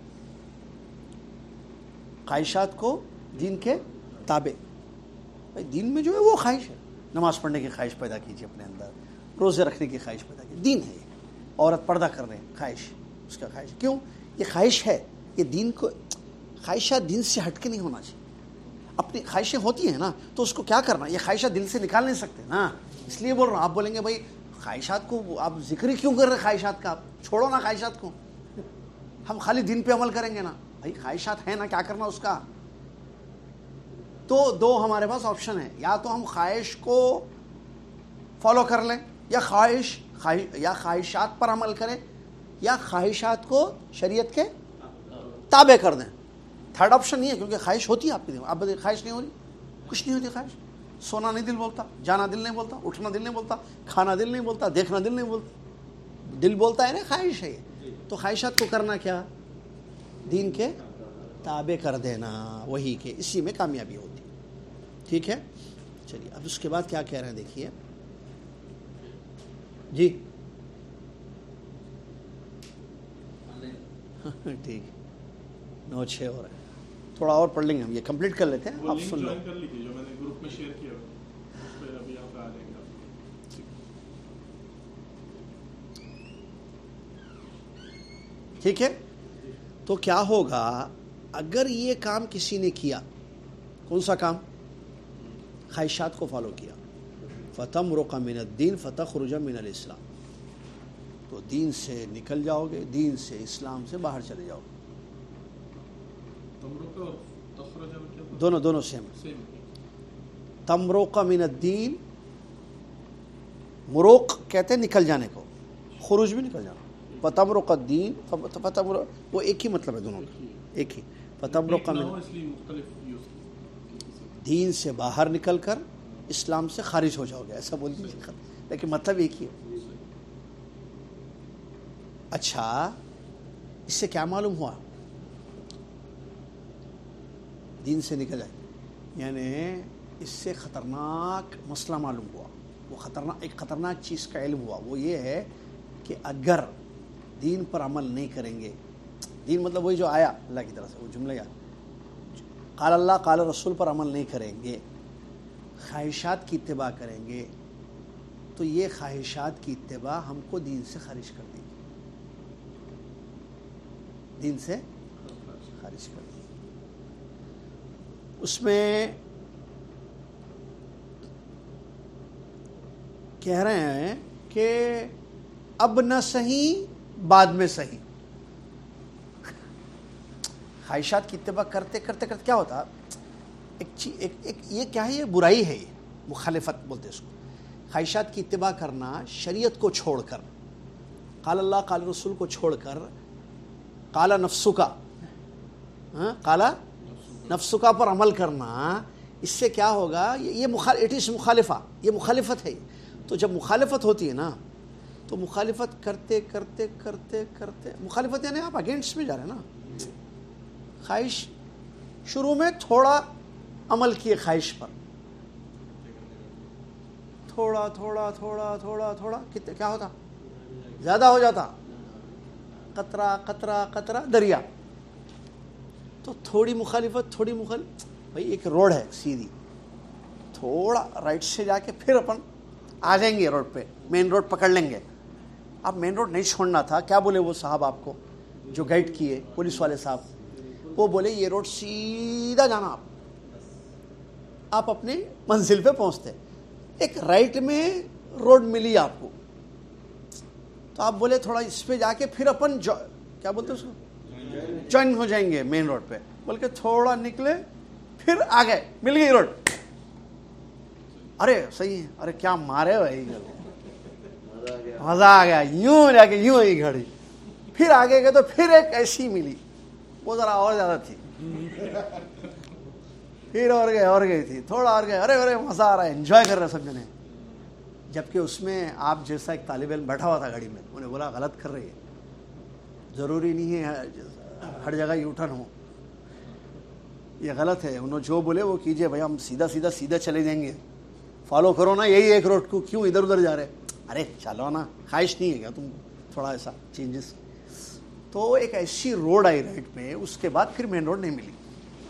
خواہشات کو دین کے تابع. بھائی دین میں جو ہے وہ خواہش ہے، نماز پڑھنے کی خواہش پیدا کیجیے اپنے اندر، روزے رکھنے کی خواہش پیدا کیجیے، دین ہے یہ. عورت پردہ کر رہے ہیں، خواہش، اس کا خواہش. کیوں؟ یہ خواہش ہے. یہ دین کو، خواہشات دین سے ہٹ کے نہیں ہونا چاہیے. اپنی خواہشیں ہوتی ہیں نا تو اس کو کیا کرنا، یہ خواہشات دل سے نکال نہیں سکتے نا، اس لیے بول رہا ہوں. آپ بولیں گے بھائی خواہشات کو آپ ذکر کیوں کر رہے خواہشات کا؟ آپ چھوڑو نا خواہشات کو، ہم خالی دین پہ عمل کریں گے نا. بھائی خواہشات ہیں نا، کیا کرنا اس کا؟ تو دو ہمارے پاس آپشن ہے، یا تو ہم خواہش کو فالو کر لیں، یا خواہش یا خواہشات پر عمل کریں، یا خواہشات کو شریعت کے تابع کر دیں. تھرڈ آپشن نہیں ہے، کیونکہ خواہش ہوتی ہے آپ کی دل میں. آپ خواہش نہیں ہو رہی، کچھ نہیں ہوتی خواہش. سونا نہیں دل بولتا، جانا دل نہیں بولتا، اٹھنا دل نہیں بولتا، کھانا دل نہیں بولتا، دیکھنا دل نہیں بولتا. دل بولتا ہے نا خواہش ہے. تو خواہشات کو کرنا کیا؟ دین کے تابع کر دینا، وہی کے، اسی میں کامیابی ہوتی. ٹھیک ہے، چلیے اب اس کے بعد کیا کہہ رہے ہیں دیکھیے. جی ٹھیک ہے، نو چھ ہو رہے ہیں، تھوڑا اور پڑھ لیں گے ہم، یہ کمپلیٹ کر لیتے ہیں، آپ سن لو. کر لیجیے جو میں نے گروپ میں شیئر کیا اس پہ ابھی یہاں پہ آ جائیں گے. ٹھیک ہے، تو کیا ہوگا اگر یہ کام کسی نے کیا، کون سا کام؟ خواہشات کو فالو کیا. فَتَمْرُقَ مِنَ الدِّينِ فَتَخْرُجَ مِنَ الْإِسْلَامِ، تو دین سے نکل جاؤ گے، دین سے اسلام سے باہر چلے جاؤ گے. دونوں دونوں سیم. تمروق من الدین، مروق کہتے ہیں نکل جانے کو، خروج بھی نکل جانا. فتمرق الدین، وہ ایک ہی مطلب ہے دونوں کا، ایک ہی. فتمرق من دین سے باہر نکل کر اسلام سے خارج ہو جاؤ گے، ایسا بول دیجیے، لیکن مطلب ایک ہی ہے. اچھا، اس سے کیا معلوم ہوا؟ دین سے نکل جائے یعنی اس سے خطرناک مسئلہ معلوم ہوا. وہ خطرناک ایک خطرناک چیز کا علم ہوا، وہ یہ ہے کہ اگر دین پر عمل نہیں کریں گے، دین مطلب وہی جو آیا اللہ کی طرف سے، وہ جملہ یا قال اللہ قال رسول پر عمل نہیں کریں گے، خواہشات کی اتباع کریں گے، تو یہ خواہشات کی اتباع ہم کو دین سے خارج کر دیں گے، دین سے خارج کر دیں گے. اس میں کہہ رہے ہیں کہ اب نہ صحیح بعد میں صحیح. خواہشات کی اتباع کرتے کرتے کرتے کیا ہوتا، ایک چیز ایک, ایک یہ کیا ہے، یہ برائی ہے، یہ مخالفت بولتے اس کو. خواہشات کی اتباع کرنا شریعت کو چھوڑ کر، قال اللہ قال رسول کو چھوڑ کر، قال نفسکا، قال نفسکا پر عمل کرنا، اس سے کیا ہوگا، یہ اٹ از مخالفہ، یہ مخالفت ہے. تو جب مخالفت ہوتی ہے نا، تو مخالفت کرتے کرتے کرتے کرتے مخالفت یعنی آپ اگینسٹ میں جا رہے ہیں نا. خواہش شروع میں تھوڑا عمل کیے خواہش پر، تھوڑا تھوڑا تھوڑا تھوڑا تھوڑا کتنے کیا ہوتا، زیادہ ہو جاتا، قطرہ قطرہ قطرہ دریا. تو تھوڑی مخالفت تھوڑی مخالفت، بھائی ایک روڈ ہے سیدھی، تھوڑا رائٹ سے جا کے پھر اپن آ جائیں گے روڈ پہ، مین روڈ پکڑ لیں گے. اب مین روڈ نہیں چھوڑنا تھا. کیا بولے وہ صاحب آپ کو جو گائیڈ کیے، پولیس والے صاحب، وہ بولے یہ روڈ سیدھا جانا، آپ آپ اپنی منزل پہ پہنچتے. ایک رائٹ میں روڈ ملی آپ کو، تو آپ بولے تھوڑا اس پہ جا کے پھر اپن جو کیا بولتے اس کو جوائن ہو جائیں گے مین روڈ پہ، بول کے تھوڑا نکلے پھر آ گئے، مل گئی روڈ. ارے صحیح ہے، ارے کیا مارے بھائی، مزہ آ گیا، یوں جا کے یوں ہی گھڑی. پھر آگے گئے تو پھر ایک ایسی ملی، وہ ذرا اور زیادہ تھی، پھر اور گئے اور گئی تھی، تھوڑا اور گئے، ارے ارے مزہ آ رہا ہے، انجوائے کر رہے سب جنے. جبکہ اس میں آپ جیسا ایک طالب علم بیٹھا ہوا تھا گاڑی میں، انہیں بولا غلط کر رہی ہے، ضروری نہیں ہے ہر جگہ یو ٹرن ہو، یہ غلط ہے. انہوں جو بولے وہ کیجئے بھائی، ہم سیدھا سیدھا سیدھا چلے جائیں گے، فالو کرو نا یہی ایک روڈ کو، کیوں ادھر ادھر جا رہے؟ ارے چلو نا، خواہش نہیں ہے کیا تم تھوڑا ایسا چینجز. تو ایک ایسی روڈ آئی رائٹ میں، اس کے بعد پھر مین روڈ نہیں ملی،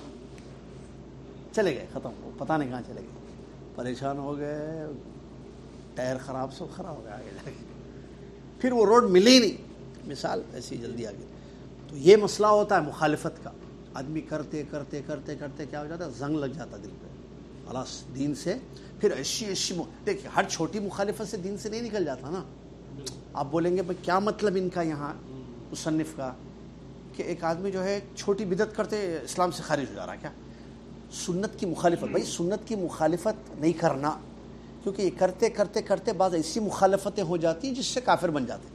چلے گئے، ختم ہو، پتہ نہیں کہاں چلے گئے، پریشان ہو گئے، ٹائر خراب سب خراب ہو گیا آگے جا کے، پھر وہ روڈ ملی نہیں. مثال ایسی جلدی آ گئی. تو یہ مسئلہ ہوتا ہے مخالفت کا. آدمی کرتے کرتے کرتے کرتے کیا ہو جاتا ہے، زنگ لگ جاتا دل پہ، خلاص دین سے. پھر ایسی ایسی دیکھیے، ہر چھوٹی مخالفت سے دین سے نہیں نکل جاتا نا. آپ بولیں گے بھائی کیا مطلب ان کا یہاں مصنف کا، کہ ایک آدمی جو ہے چھوٹی بدعت کرتے اسلام سے خارج ہو جا رہا ہے. کیا سنت کی مخالفت؟ بھائی سنت کی مخالفت نہیں کرنا، کیونکہ یہ کرتے کرتے کرتے بعض ایسی مخالفتیں ہو جاتی ہیں جس سے کافر بن جاتے ہیں،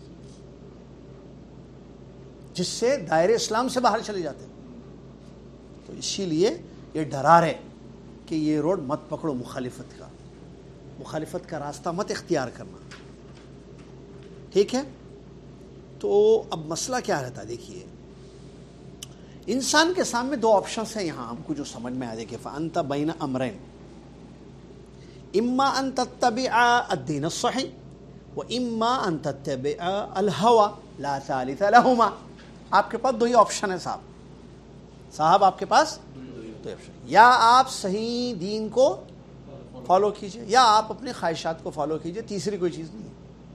جس سے دائرے اسلام سے باہر چلے جاتے ہیں. تو اسی لیے یہ ڈرا رہے کہ یہ روڈ مت پکڑو، مخالفت کا مخالفت کا راستہ مت اختیار کرنا. ٹھیک ہے. تو اب مسئلہ کیا رہتا ہے، دیکھیے انسان کے سامنے دو آپشنس ہیں یہاں، ہم کو جو سمجھ میں آ جائے کہ فَأَنْتَ بَيْنَ أَمْرَيْنِ إِمَّا أَن تَتَّبِعَ الدِّينَ الصَّحِيحَ وَإِمَّا أَن تَتَّبِعَ الْهَوَى لَا ثَالِثَ لَهُمَا. آپ کے پاس دو ہی آپشن ہے صاحب صاحب آپ کے پاس دو ہی آپشن، یا آپ صحیح دین کو فالو کیجئے یا آپ اپنے خواہشات کو فالو کیجئے، تیسری کوئی چیز نہیں ہے۔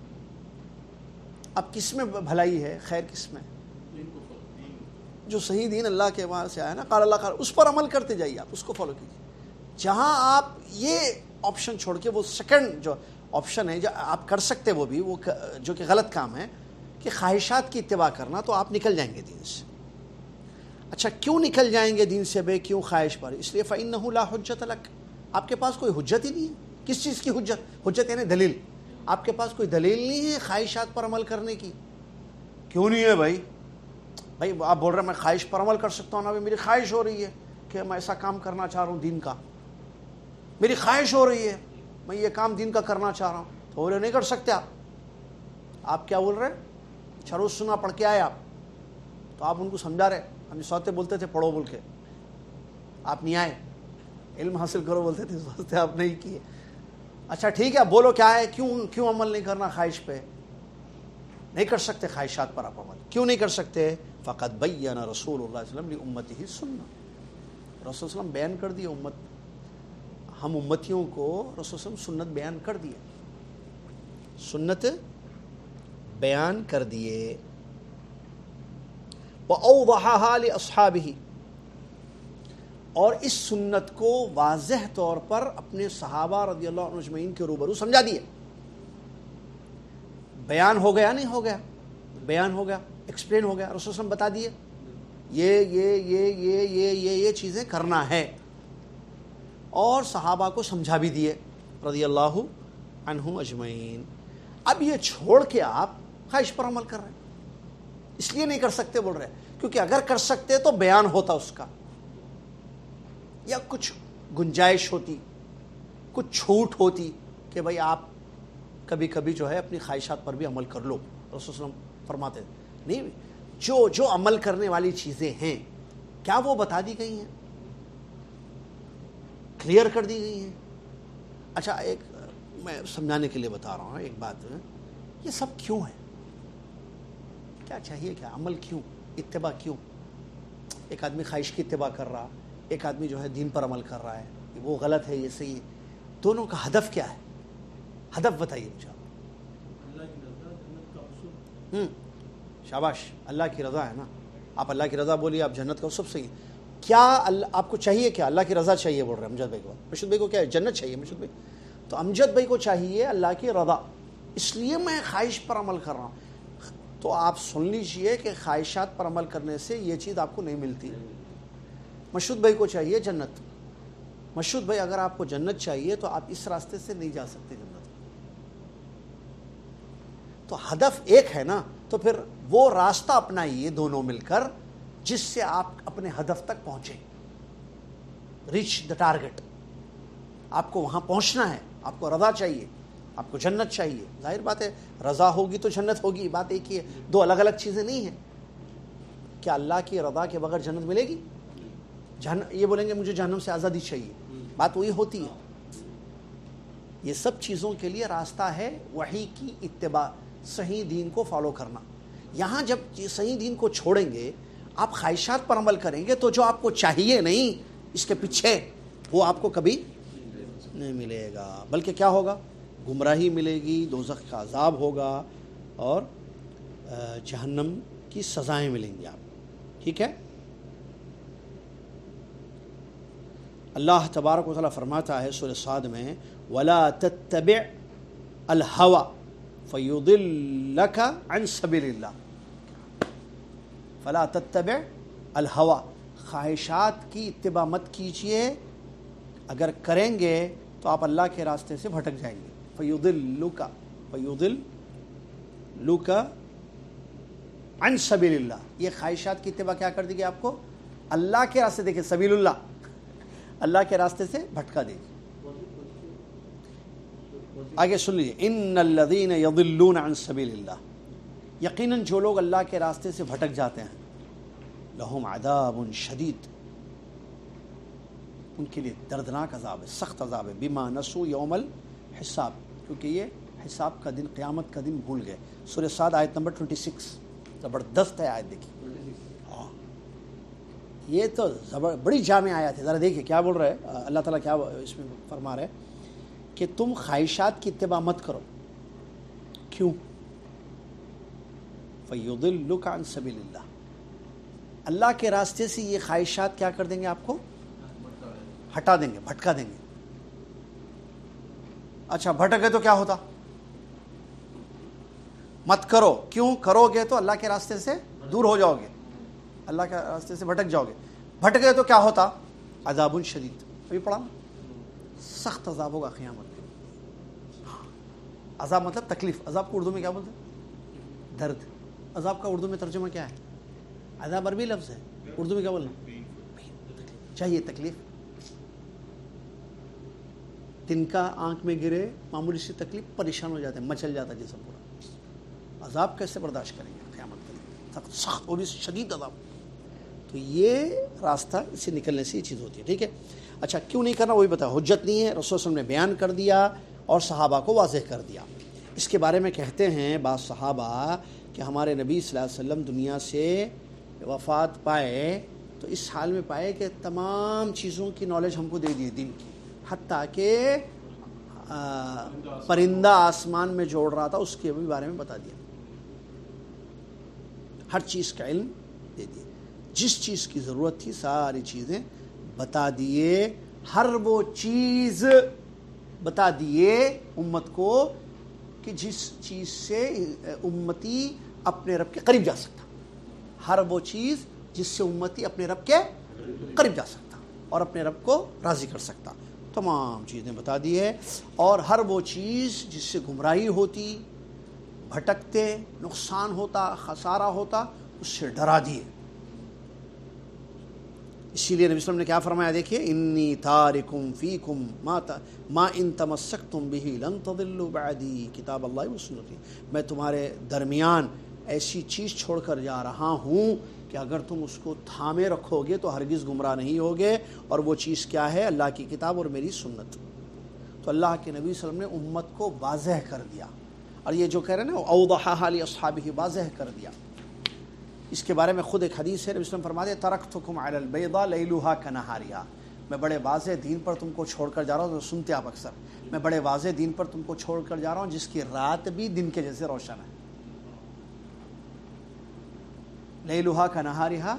اب کس میں بھلائی ہے، خیر کس میں؟ جو صحیح دین اللہ کے وہاں سے آیا نا، قال اللہ قال، اس پر عمل کرتے جائیے، آپ اس کو فالو کیجیے۔ جہاں آپ یہ آپشن چھوڑ کے وہ سیکنڈ جو آپشن ہے جو آپ کر سکتے وہ بھی وہ جو کہ غلط کام ہے کہ خواہشات کی اتباع کرنا، تو آپ نکل جائیں گے دین سے۔ اچھا کیوں نکل جائیں گے دین سے بے؟ کیوں خواہش پر؟ اس لیے فإنہ لا حجت لک، آپ کے پاس کوئی حجت ہی نہیں ہے۔ کس چیز کی حجت؟ حجت یعنی دلیل، آپ کے پاس کوئی دلیل نہیں ہے خواہشات پر عمل کرنے کی۔ کیوں نہیں ہے بھائی؟ بھائی آپ بول رہے ہیں میں خواہش پر عمل کر سکتا ہوں نا، میری خواہش ہو رہی ہے کہ میں ایسا کام کرنا چاہ رہا ہوں دین کا، میری خواہش ہو رہی ہے میں یہ کام دین کا کرنا چاہ رہا ہوں، تو بولے نہیں کر سکتے آپ۔ آپ کیا بول رہے ہیں؟ چھروز سنا پڑھ کے آئے آپ، تو آپ ان کو سمجھا رہے، ہم سوتے بولتے تھے پڑھو بول کے، آپ نہیں آئے، علم حاصل کرو بولتے تھے، سوچتے آپ نہیں کیے۔ اچھا ٹھیک ہے بولو کیا ہے، کیوں کیوں عمل نہیں کرنا خواہش پہ؟ نہیں کر سکتے خواہشات پر آپ عمل، کیوں نہیں کر سکتے؟ فقط بین رسول اللہ صلی اللہ علیہ وسلم لامتہ سنہ، رسول صلی اللہ علیہ وسلم بیان کر دیے امت، ہم امتیوں کو رسول صلی اللہ علیہ وسلم سنت بیان کر دیے، سنت بیان کر دیے۔ وأوضحها لأصحابہ، اور اس سنت کو واضح طور پر اپنے صحابہ رضی اللہ عنہ اجمعین کے روبرو سمجھا دیے۔ بیان ہو گیا نہیں ہو گیا؟ بیان ہو گیا، ایکسپلین ہو گیا، رسول صلی اللہ علیہ وسلم بتا دیے یہ یہ یہ یہ یہ یہ یہ چیزیں کرنا ہے، اور صحابہ کو سمجھا بھی دیے رضی اللہ عنہ اجمعین۔ اب یہ چھوڑ کے آپ خواہش پر عمل کر رہے ہیں، اس لیے نہیں کر سکتے بول رہے کیونکہ اگر کر سکتے تو بیان ہوتا اس کا، یا کچھ گنجائش ہوتی، کچھ چھوٹ ہوتی کہ بھائی آپ کبھی کبھی جو ہے اپنی خواہشات پر بھی عمل کر لو۔ رسول صلی اللہ علیہ وسلم فرماتے نہیں، جو جو عمل کرنے والی چیزیں ہیں کیا وہ بتا دی گئی ہیں، کلیئر کر دی گئی ہیں۔ اچھا ایک میں سمجھانے کے لیے بتا رہا ہوں ایک بات، یہ سب کیوں ہے؟ کیا چاہیے، کیا عمل کیوں، اتباع کیوں؟ ایک آدمی خواہش کی اتباع کر رہا، ایک آدمی جو ہے دین پر عمل کر رہا ہے، وہ غلط ہے یہ صحیح ہے، دونوں کا ہدف کیا ہے؟ ہدف بتائیے مجھے۔ ہوں شاباش، اللہ کی رضا ہے نا، آپ اللہ کی رضا بولیے، آپ جنت کا سب صحیح ہے۔ کیا اللہ آپ کو چاہیے، کیا اللہ کی رضا چاہیے بول رہے ہیں امجد بھائی کو؟ مشہد بھائی کو کیا ہے؟ جنت چاہیے مشہد بھائی، تو امجد بھائی کو چاہیے اللہ کی رضا، اس لیے میں خواہش پر عمل کر رہا ہوں۔ تو آپ سن لیجئے کہ خواہشات پر عمل کرنے سے یہ چیز آپ کو نہیں ملتی۔ مشہود بھائی کو چاہیے جنت، مشہود بھائی اگر آپ کو جنت چاہیے تو آپ اس راستے سے نہیں جا سکتے جنت، تو ہدف ایک ہے نا، تو پھر وہ راستہ اپنائیے دونوں مل کر جس سے آپ اپنے ہدف تک پہنچیں، ریچ دا ٹارگٹ۔ آپ کو وہاں پہنچنا ہے، آپ کو رضا چاہیے، آپ کو جنت چاہیے، ظاہر بات ہے رضا ہوگی تو جنت ہوگی، بات ایک ہی ہے، دو الگ الگ چیزیں نہیں ہیں۔ کیا اللہ کی رضا کے بغیر جنت ملے گی؟ جہنم یہ بولیں گے مجھے جہنم سے آزادی چاہیے، بات وہی ہوتی ہے۔ یہ سب چیزوں کے لیے راستہ ہے وحی کی اتباع، صحیح دین کو فالو کرنا۔ یہاں جب صحیح دین کو چھوڑیں گے، آپ خواہشات پر عمل کریں گے، تو جو آپ کو چاہیے نہیں اس کے پیچھے، وہ آپ کو کبھی نہیں ملے گا، بلکہ کیا ہوگا؟ گمراہی ملے گی، دوزخ کا عذاب ہوگا، اور جہنم کی سزائیں ملیں گی آپ۔ ٹھیک ہے؟ اللہ تبارک و تعالیٰ فرماتا ہے سورہ صاد میں وَلَا تَتَّبِعْ الْهَوَى فَيُضِلَّكَ عَنْ سَبِيلِ اللَّهِ، فَلَا تَتَّبِعْ الْهَوَى، خواہشات کی اتباع مت کیجئے، اگر کریں گے تو آپ اللہ کے راستے سے بھٹک جائیں گے۔ فَيُضِلُّكَ فَيُضِلُّكَ عَنْ سَبِيلِ اللَّهِ، یہ خواہشات کی اتباع کیا کر دے گی آپ کو؟ اللہ کے راستے، دیکھیں سبیل اللہ، اللہ کے راستے سے بھٹکا دے گی۔ آگے سن لیجیے، ان الذین یضلون عن سبیل اللہ، یقیناً جو لوگ اللہ کے راستے سے بھٹک جاتے ہیں، لہم عذاب شدید، ان کے لیے دردناک عذاب ہے، سخت عذاب ہے، بما نسوا یوم الحساب، کیونکہ یہ حساب کا دن، قیامت کا دن بھول گئے۔ سورہ صاد آیت نمبر چھبیس۔ زبردست ہے آیت دیکھیے. یہ تو زبر بڑی جامع آیت ہے. ذرا دیکھیے کیا بول رہے ہیں اللہ تعالیٰ, کیا اس میں فرما رہے ہیں کہ تم خواہشات کی اتباع مت کرو. کیوں؟ فَيُضِلُّكَ عَنْ سَبِيلِ اللَّهِ, اللہ کے راستے سے یہ خواہشات کیا کر دیں گے, آپ کو ہٹا دیں گے, بھٹکا دیں گے. اچھا بھٹک گئے تو کیا ہوتا؟ مت کرو. کیوں؟ کرو گے تو اللہ کے راستے سے دور ہو جاؤ گے, اللہ کے راستے سے بھٹک جاؤ گے. بھٹک گئے تو کیا ہوتا؟ عذاب شدید. ابھی پڑھا نا, سخت عذاب ہوگا قیامت میں. عذاب مطلب تکلیف. عذاب کو اردو میں کیا بولتے ہیں؟ درد. عذاب کا اردو میں ترجمہ کیا ہے؟ عذاب عربی لفظ ہے, اردو میں کیا بولنا چاہیے؟ تکلیف. دن کا آنکھ میں گرے معمولی سی تکلیف, پریشان ہو جاتے ہیں, مچل جاتا ہے جسم پورا. عذاب کیسے برداشت کریں گے قیامت کے لیے؟ سخت سخت اور بھی شدید عذاب. تو یہ راستہ اس سے نکلنے سے یہ چیز ہوتی ہے. ٹھیک ہے. اچھا کیوں نہیں کرنا وہی بتا. حجت نہیں ہے, رسول صلی اللہ علیہ وسلم نے بیان کر دیا اور صحابہ کو واضح کر دیا. اس کے بارے میں کہتے ہیں بعض صحابہ کہ ہمارے نبی صلی اللہ علیہ وسلم دنیا سے وفات پائے تو اس حال میں پائے کہ تمام چیزوں کی نالج ہم کو دے دی دین کی, حتیٰ کہ پرندہ آسمان میں جوڑ رہا تھا اس کے بھی بارے میں بتا دیا. ہر چیز کا علم دے دیے, جس چیز کی ضرورت تھی ساری چیزیں بتا دیے. ہر وہ چیز بتا دیے امت کو کہ جس چیز سے امتی اپنے رب کے قریب جا سکتا. ہر وہ چیز جس سے امتی اپنے رب کے قریب جا سکتا اور اپنے رب کو راضی کر سکتا, تمام چیزیں بتا دی ہے. اور ہر وہ چیز جس سے گمراہی ہوتی, بھٹکتے, نقصان ہوتا, خسارہ ہوتا, اس سے ڈرا دیے. اسی لیے نبی صلی اللہ علیہ وسلم نے کیا فرمایا دیکھیے, انی تارکم فیکم ما ما ان تمسکتم بہ لن تضلوا بعدی کتاب اللہ و سنتی. میں تمہارے درمیان ایسی چیز چھوڑ کر جا رہا ہوں کہ اگر تم اس کو تھامے رکھو گے تو ہرگز گمراہ نہیں ہوگے. اور وہ چیز کیا ہے؟ اللہ کی کتاب اور میری سنت. تو اللہ کے نبی صلی اللہ علیہ وسلم نے امت کو واضح کر دیا. اور یہ جو کہہ رہے ہیں نا اوضحھا لاصحابہ, واضح کر دیا. اس کے بارے میں خود ایک حدیث ہے, نبی صلی اللہ علیہ وسلم فرماتے ہیں ترکتکم علی البیضاء لیلھا کنہارھا. میں بڑے واضح دین پر تم کو چھوڑ کر جا رہا ہوں. تو سنتے آپ اکثر, میں بڑے واضح دین پر تم کو چھوڑ کر جا رہا ہوں جس کی رات بھی دن کے جیسے روشن ہے. لیلھا کنہارھا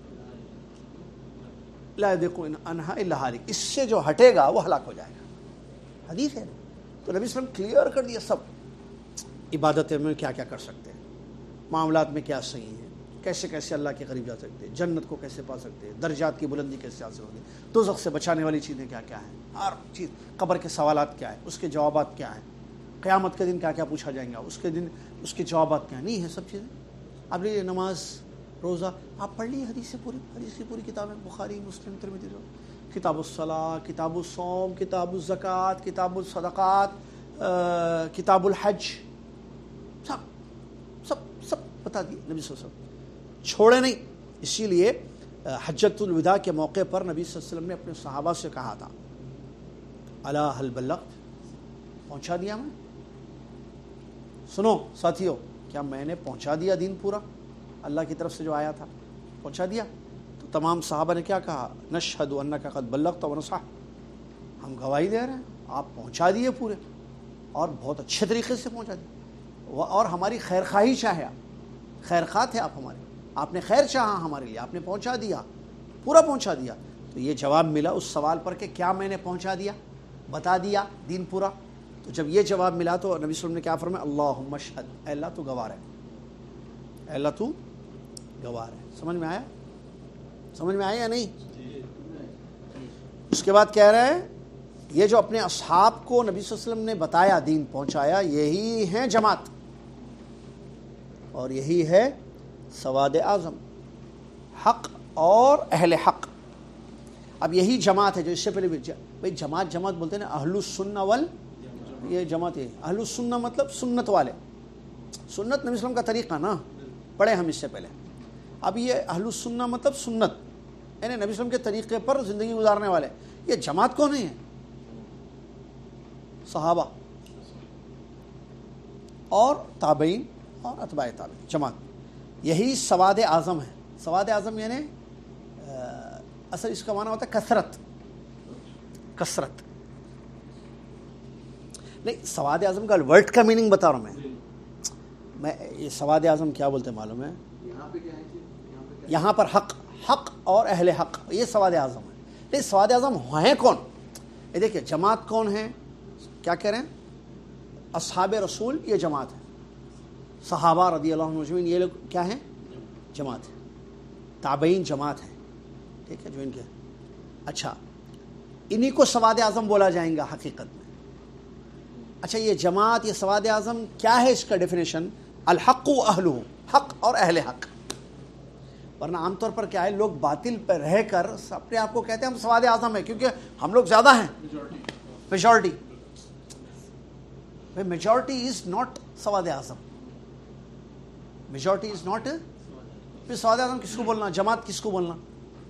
لا یذیق عنہا الا ہالک. اس سے جو ہٹے گا وہ ہلاک ہو جائے گا. حدیث ہے. تو نبی صلی اللہ علیہ وسلم کلیئر کر دیا سب. عبادتیں میں کیا کیا کر سکتے ہیں, معاملات میں کیا صحیح ہے, کیسے کیسے اللہ کے قریب جا سکتے ہیں, جنت کو کیسے پا سکتے ہیں, درجات کی بلندی کیسے حاصل ہوگی, دوزخ سے بچانے والی چیزیں کیا کیا ہیں, ہر چیز, قبر کے سوالات کیا ہیں, اس کے جوابات کیا ہیں, قیامت کے دن کیا کیا پوچھا جائیں گا, اس کے دن اس کے جوابات کیا ہیں. نہیں ہے سب چیزیں. اب لیجیے نماز, روزہ, آپ پڑھ لیجیے حدیث سے پوری, حدیث کی پوری کتابیں, بخاری, مسلم, ترمذی, کتاب الصلاۃ, کتاب الصوم, کتاب الزکوٰۃ, کتاب الصدقات, کتاب الحج, سب سب سب بتا دیے نبی صلی اللہ علیہ وسلم, چھوڑے نہیں. اسی لیے حجۃ الوداع کے موقع پر نبی صلی اللہ علیہ وسلم نے اپنے صحابہ سے کہا تھا الا هل بلغت, پہنچا دیا میں؟ سنو ساتھیو, کیا میں نے پہنچا دیا دین پورا اللہ کی طرف سے جو آیا تھا, پہنچا دیا؟ تو تمام صحابہ نے کیا کہا, نشہد انک قد بلغت ونصح, ہم گواہی دے رہے ہیں آپ پہنچا دیے پورے اور بہت اچھے طریقے سے پہنچا دیے, اور ہماری خیر خواہی چاہے, خیر خواہ تھے آپ ہمارے, آپ نے خیر چاہا ہمارے لیے, آپ نے پہنچا دیا, پورا پہنچا دیا. تو یہ جواب ملا اس سوال پر کہ کیا میں نے پہنچا دیا, بتا دیا دین پورا. تو جب یہ جواب ملا تو نبی صلی اللہ علیہ وسلم نے کیا فرمایا, اللہم اشہد, اے اللہ تو گواہ ہے, اے اللہ تو گواہ ہے. سمجھ میں آیا؟ سمجھ میں آیا یا نہیں؟ اس کے بعد کہہ رہے ہیں یہ جو اپنے اصحاب کو نبی صلی اللہ علیہ وسلم نے بتایا, دین پہنچایا, یہی ہیں جماعت اور یہی ہے سواد اعظم, حق اور اہل حق. اب یہی جماعت ہے جو اس سے پہلے بھائی جماعت جماعت بولتے ہیں نا, اہل السنہ وال, یہ جماعت ہے اہل السنہ مطلب سنت والے, سنت نبی صلی اللہ علیہ وسلم کا طریقہ نا, پڑھے ہم اس سے پہلے. اب یہ اہل السنہ مطلب سنت, یعنی نبی صلی اللہ علیہ وسلم کے طریقے پر زندگی گزارنے والے. یہ جماعت کون ہے؟ صحابہ اور تابعین اور اتباع تابعین, جماعت. یہی سواد اعظم ہے. سواد اعظم یعنی اصل اس کا معنی ہوتا ہے کثرت. کثرت نہیں, سواد اعظم کا ورڈ کا میننگ بتا رہا ہوں میں. میں یہ سواد اعظم کیا بولتے ہیں معلوم ہے؟ یہاں پہ کیا ہے جی؟ یہاں پر حق حق اور اہل حق, یہ سواد اعظم ہے. نہیں, سواد اعظم ہیں کون؟ یہ دیکھیے جماعت کون ہے, کیا کہہ رہے ہیں؟ اصحاب رسول یہ جماعت ہے. صحابہ رضی اللہ عنہم اجمعین یہ لوگ کیا ہیں؟ جماعت ہے. تابعین جماعت ہے, ٹھیک ہے, جو ان کے. اچھا, انہی کو سواد اعظم بولا جائیں گا حقیقت میں. اچھا, یہ جماعت, یہ سواد اعظم کیا ہے؟ اس کا ڈیفینیشن الحق و اہلہ, حق اور اہل حق. ورنہ عام طور پر کیا ہے, لوگ باطل پہ رہ کر اپنے آپ کو کہتے ہیں ہم سواد اعظم ہیں کیونکہ ہم لوگ زیادہ ہیں, میجورٹی. میجورٹی از ناٹ سواد اعظم. Majority is not. پھر سواد اعظم کس کو بولنا, جماعت کس کو بولنا؟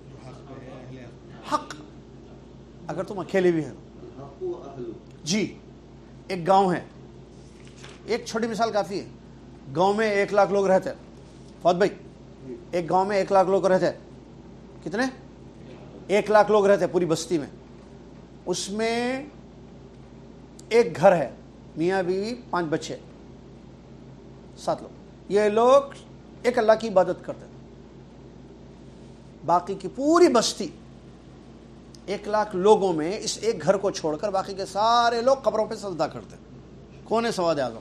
حق. اگر تم اکیلے بھی ہیں جی, ایک گاؤں ہے, ایک چھوٹی مثال کافی ہے. گاؤں میں ایک لاکھ لوگ رہتے ہیں. فوت بھائی, ایک گاؤں میں ایک لاکھ لوگ رہتے ہیں. کتنے؟ ایک لاکھ لوگ رہتے ہیں پوری بستی میں. اس میں ایک گھر ہے, میاں بیوی, پانچ بچے, سات لوگ. یہ لوگ ایک اللہ کی عبادت کرتے ہیں. باقی کی پوری بستی ایک لاکھ لوگوں میں اس ایک گھر کو چھوڑ کر باقی کے سارے لوگ قبروں پہ سجدہ کرتے ہیں. کون ہے سواد اعظم؟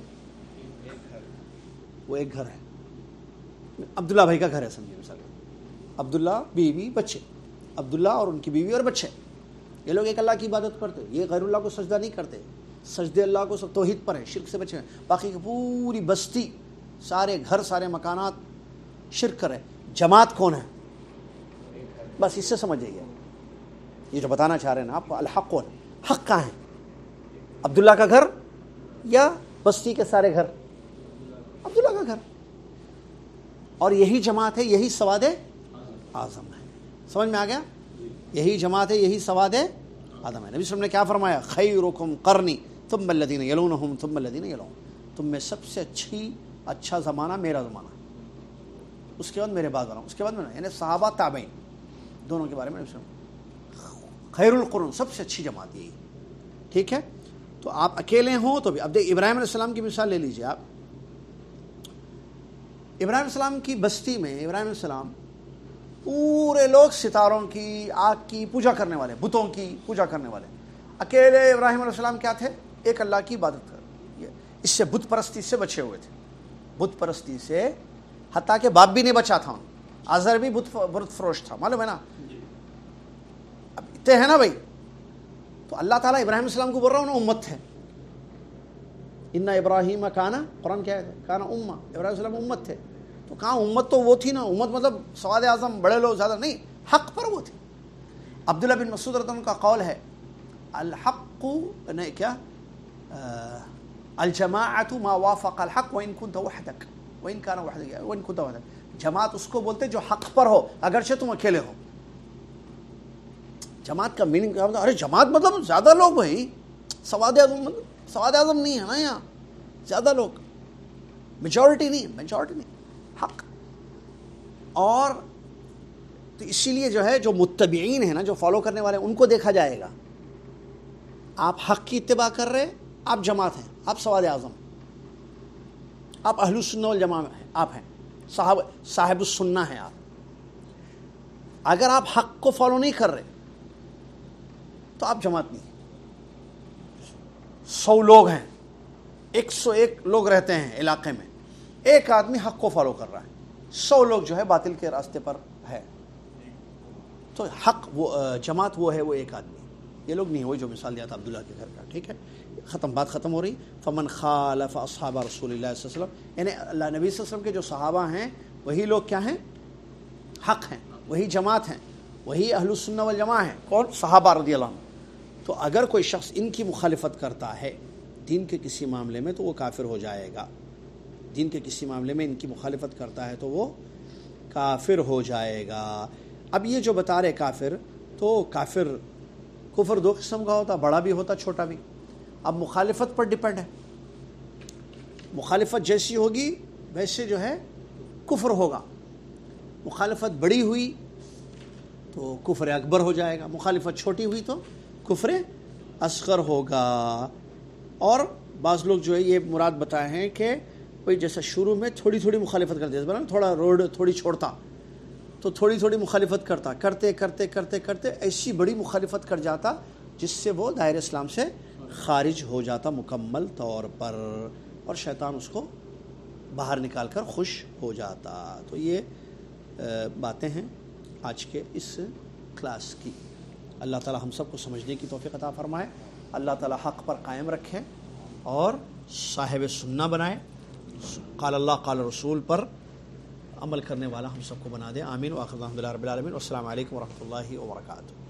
وہ ایک گھر ہے. عبداللہ بھائی کا گھر ہے سمجھے, مثال عبداللہ, بیوی, بچے. عبداللہ اور ان کی بیوی اور بچے, یہ لوگ ایک اللہ کی عبادت کرتے. یہ غیر اللہ کو سجدہ نہیں کرتے, سجدے اللہ کو سب توحید پر ہیں, شرک سے بچے ہیں. باقی کی پوری بستی, سارے گھر, سارے مکانات شرک کرے. جماعت کون ہے؟ بس اس سے سمجھ جائیے. یہ جو بتانا چاہ رہے ہیں نا آپ, الحق و حق کہاں ہے؟ عبداللہ کا گھر یا بستی کے سارے گھر؟ عبداللہ کا گھر. اور یہی جماعت ہے, یہی سواد اعظم ہے. سمجھ میں آ گیا؟ یہی جماعت ہے, یہی سواد اعظم ہے. نبی صلی اللہ علیہ وسلم نے کیا فرمایا؟ خیرکم قرنی ثم الذین یلونہم ثم الذین یلونہم. تم میں سب سے اچھی اچھا زمانہ میرا زمانہ, اس کے بعد میرے بعد والا, اس کے بعد میں, یعنی صحابہ تابعین دونوں کے بارے میں خیر القرون, سب سے اچھی جماعت یہی. ٹھیک ہے, تو آپ اکیلے ہوں تو بھی. اب دیکھ ابراہیم علیہ السلام کی مثال لے لیجیے آپ. ابراہیم علیہ السلام کی بستی میں ابراہیم علیہ السلام پورے لوگ ستاروں کی, آگ کی پوجا کرنے والے, بتوں کی پوجا کرنے والے. اکیلے ابراہیم علیہ السلام کیا تھے؟ ایک اللہ کی عبادت کر. اس سے بت پرستی سے بچے ہوئے تھے. بت پرستی سے حتیٰ کہ باپ بھی نہیں بچا تھا. آزر بھی بت بت فروش تھا, معلوم ہے نا. اب اتنے ہیں نا بھائی, تو اللہ تعالیٰ ابراہیم علیہ السلام کو بول رہا ہوں نا امت تھے. ان ابراہیم کانا, قرآن کیا ہے, کانا امہ, ابراہیم علیہ السلام امت تھے. تو کہاں امت تو وہ تھی نا, امت مطلب سواد اعظم, بڑے لوگ زیادہ نہیں, حق پر وہ تھے. عبداللہ بن مسعود رضی اللہ عنہ کا قول ہے الحق نہیں کیا الجماعت ما وافق الحق وان كنت وحدك وان كان وحدك وان كنت وحدك. جماعت اس کو بولتے جو حق پر ہو اگرچہ تم اکیلے ہو. جماعت کا میننگ کیا ہوتا ہے؟ ارے جماعت مطلب زیادہ لوگ بھائی, سواد اعظم مطلب سواد اعظم نہیں ہے نا, یہاں زیادہ لوگ, میجورٹی نہیں, میجورٹی نہیں, حق. اور تو اسی لیے جو ہے جو متبعین ہیں نا, جو فالو کرنے والے, ان کو دیکھا جائے گا. آپ حق کی اتباع کر رہے, آپ جماعت ہیں, آپ سواد اعظم, آپ اہل السنہ والجماعہ ہیں, آپ ہیں صاحب صاحب السنہ ہیں آپ. اگر آپ حق کو فالو نہیں کر رہے تو آپ جماعت نہیں. سو لوگ ہیں, ایک سو ایک لوگ رہتے ہیں علاقے میں, ایک آدمی حق کو فالو کر رہا ہے, سو لوگ جو ہے باطل کے راستے پر ہے. تو حق وہ جماعت وہ ہے, وہ ایک آدمی. یہ لوگ نہیں ہوئے جو مثال دیا تھا عبداللہ کے گھر کا. ٹھیک ہے, ختم, بات ختم ہو رہی. فمن خالف اصحاب رسول اللہ صلی اللہ علیہ وسلم, یعنی اللہ نبی صلی اللہ علیہ وسلم کے جو صحابہ ہیں وہی لوگ کیا ہیں؟ حق ہیں, وہی جماعت ہیں, وہی اہل السنہ والجماعہ ہیں. کون؟ صحابہ رضی اللہ عنہ. تو اگر کوئی شخص ان کی مخالفت کرتا ہے دین کے کسی معاملے میں تو وہ کافر ہو جائے گا. دین کے کسی معاملے میں ان کی مخالفت کرتا ہے تو وہ کافر ہو جائے گا. اب یہ جو بتا رہے کافر, تو کافر کفر دو قسم کا ہوتا, بڑا بھی ہوتا, چھوٹا بھی. اب مخالفت پر ڈپینڈ ہے, مخالفت جیسی ہوگی ویسے جو ہے کفر ہوگا. مخالفت بڑی ہوئی تو کفر اکبر ہو جائے گا، مخالفت چھوٹی ہوئی تو کفر اصغر ہوگا. اور بعض لوگ جو ہے یہ مراد بتائے ہیں کہ بھئی جیسا شروع میں تھوڑی تھوڑی مخالفت کرتے ہیں، تھوڑا روڈ تھوڑی چھوڑتا تو تھوڑی تھوڑی مخالفت کرتا، کرتے کرتے کرتے کرتے ایسی بڑی مخالفت کر جاتا جس سے وہ دائرہ اسلام سے خارج ہو جاتا مکمل طور پر، اور شیطان اس کو باہر نکال کر خوش ہو جاتا. تو یہ باتیں ہیں آج کے اس کلاس کی. اللہ تعالی ہم سب کو سمجھنے کی توفیق عطا فرمائے. اللہ تعالی حق پر قائم رکھے اور صاحب سنہ بنائے. قال اللہ قال رسول پر عمل کرنے والا ہم سب کو بنا دے. آمین. وآخر دعوانا الحمد للہ رب العالمین. والسلام علیکم ورحمۃ اللہ وبرکاتہ.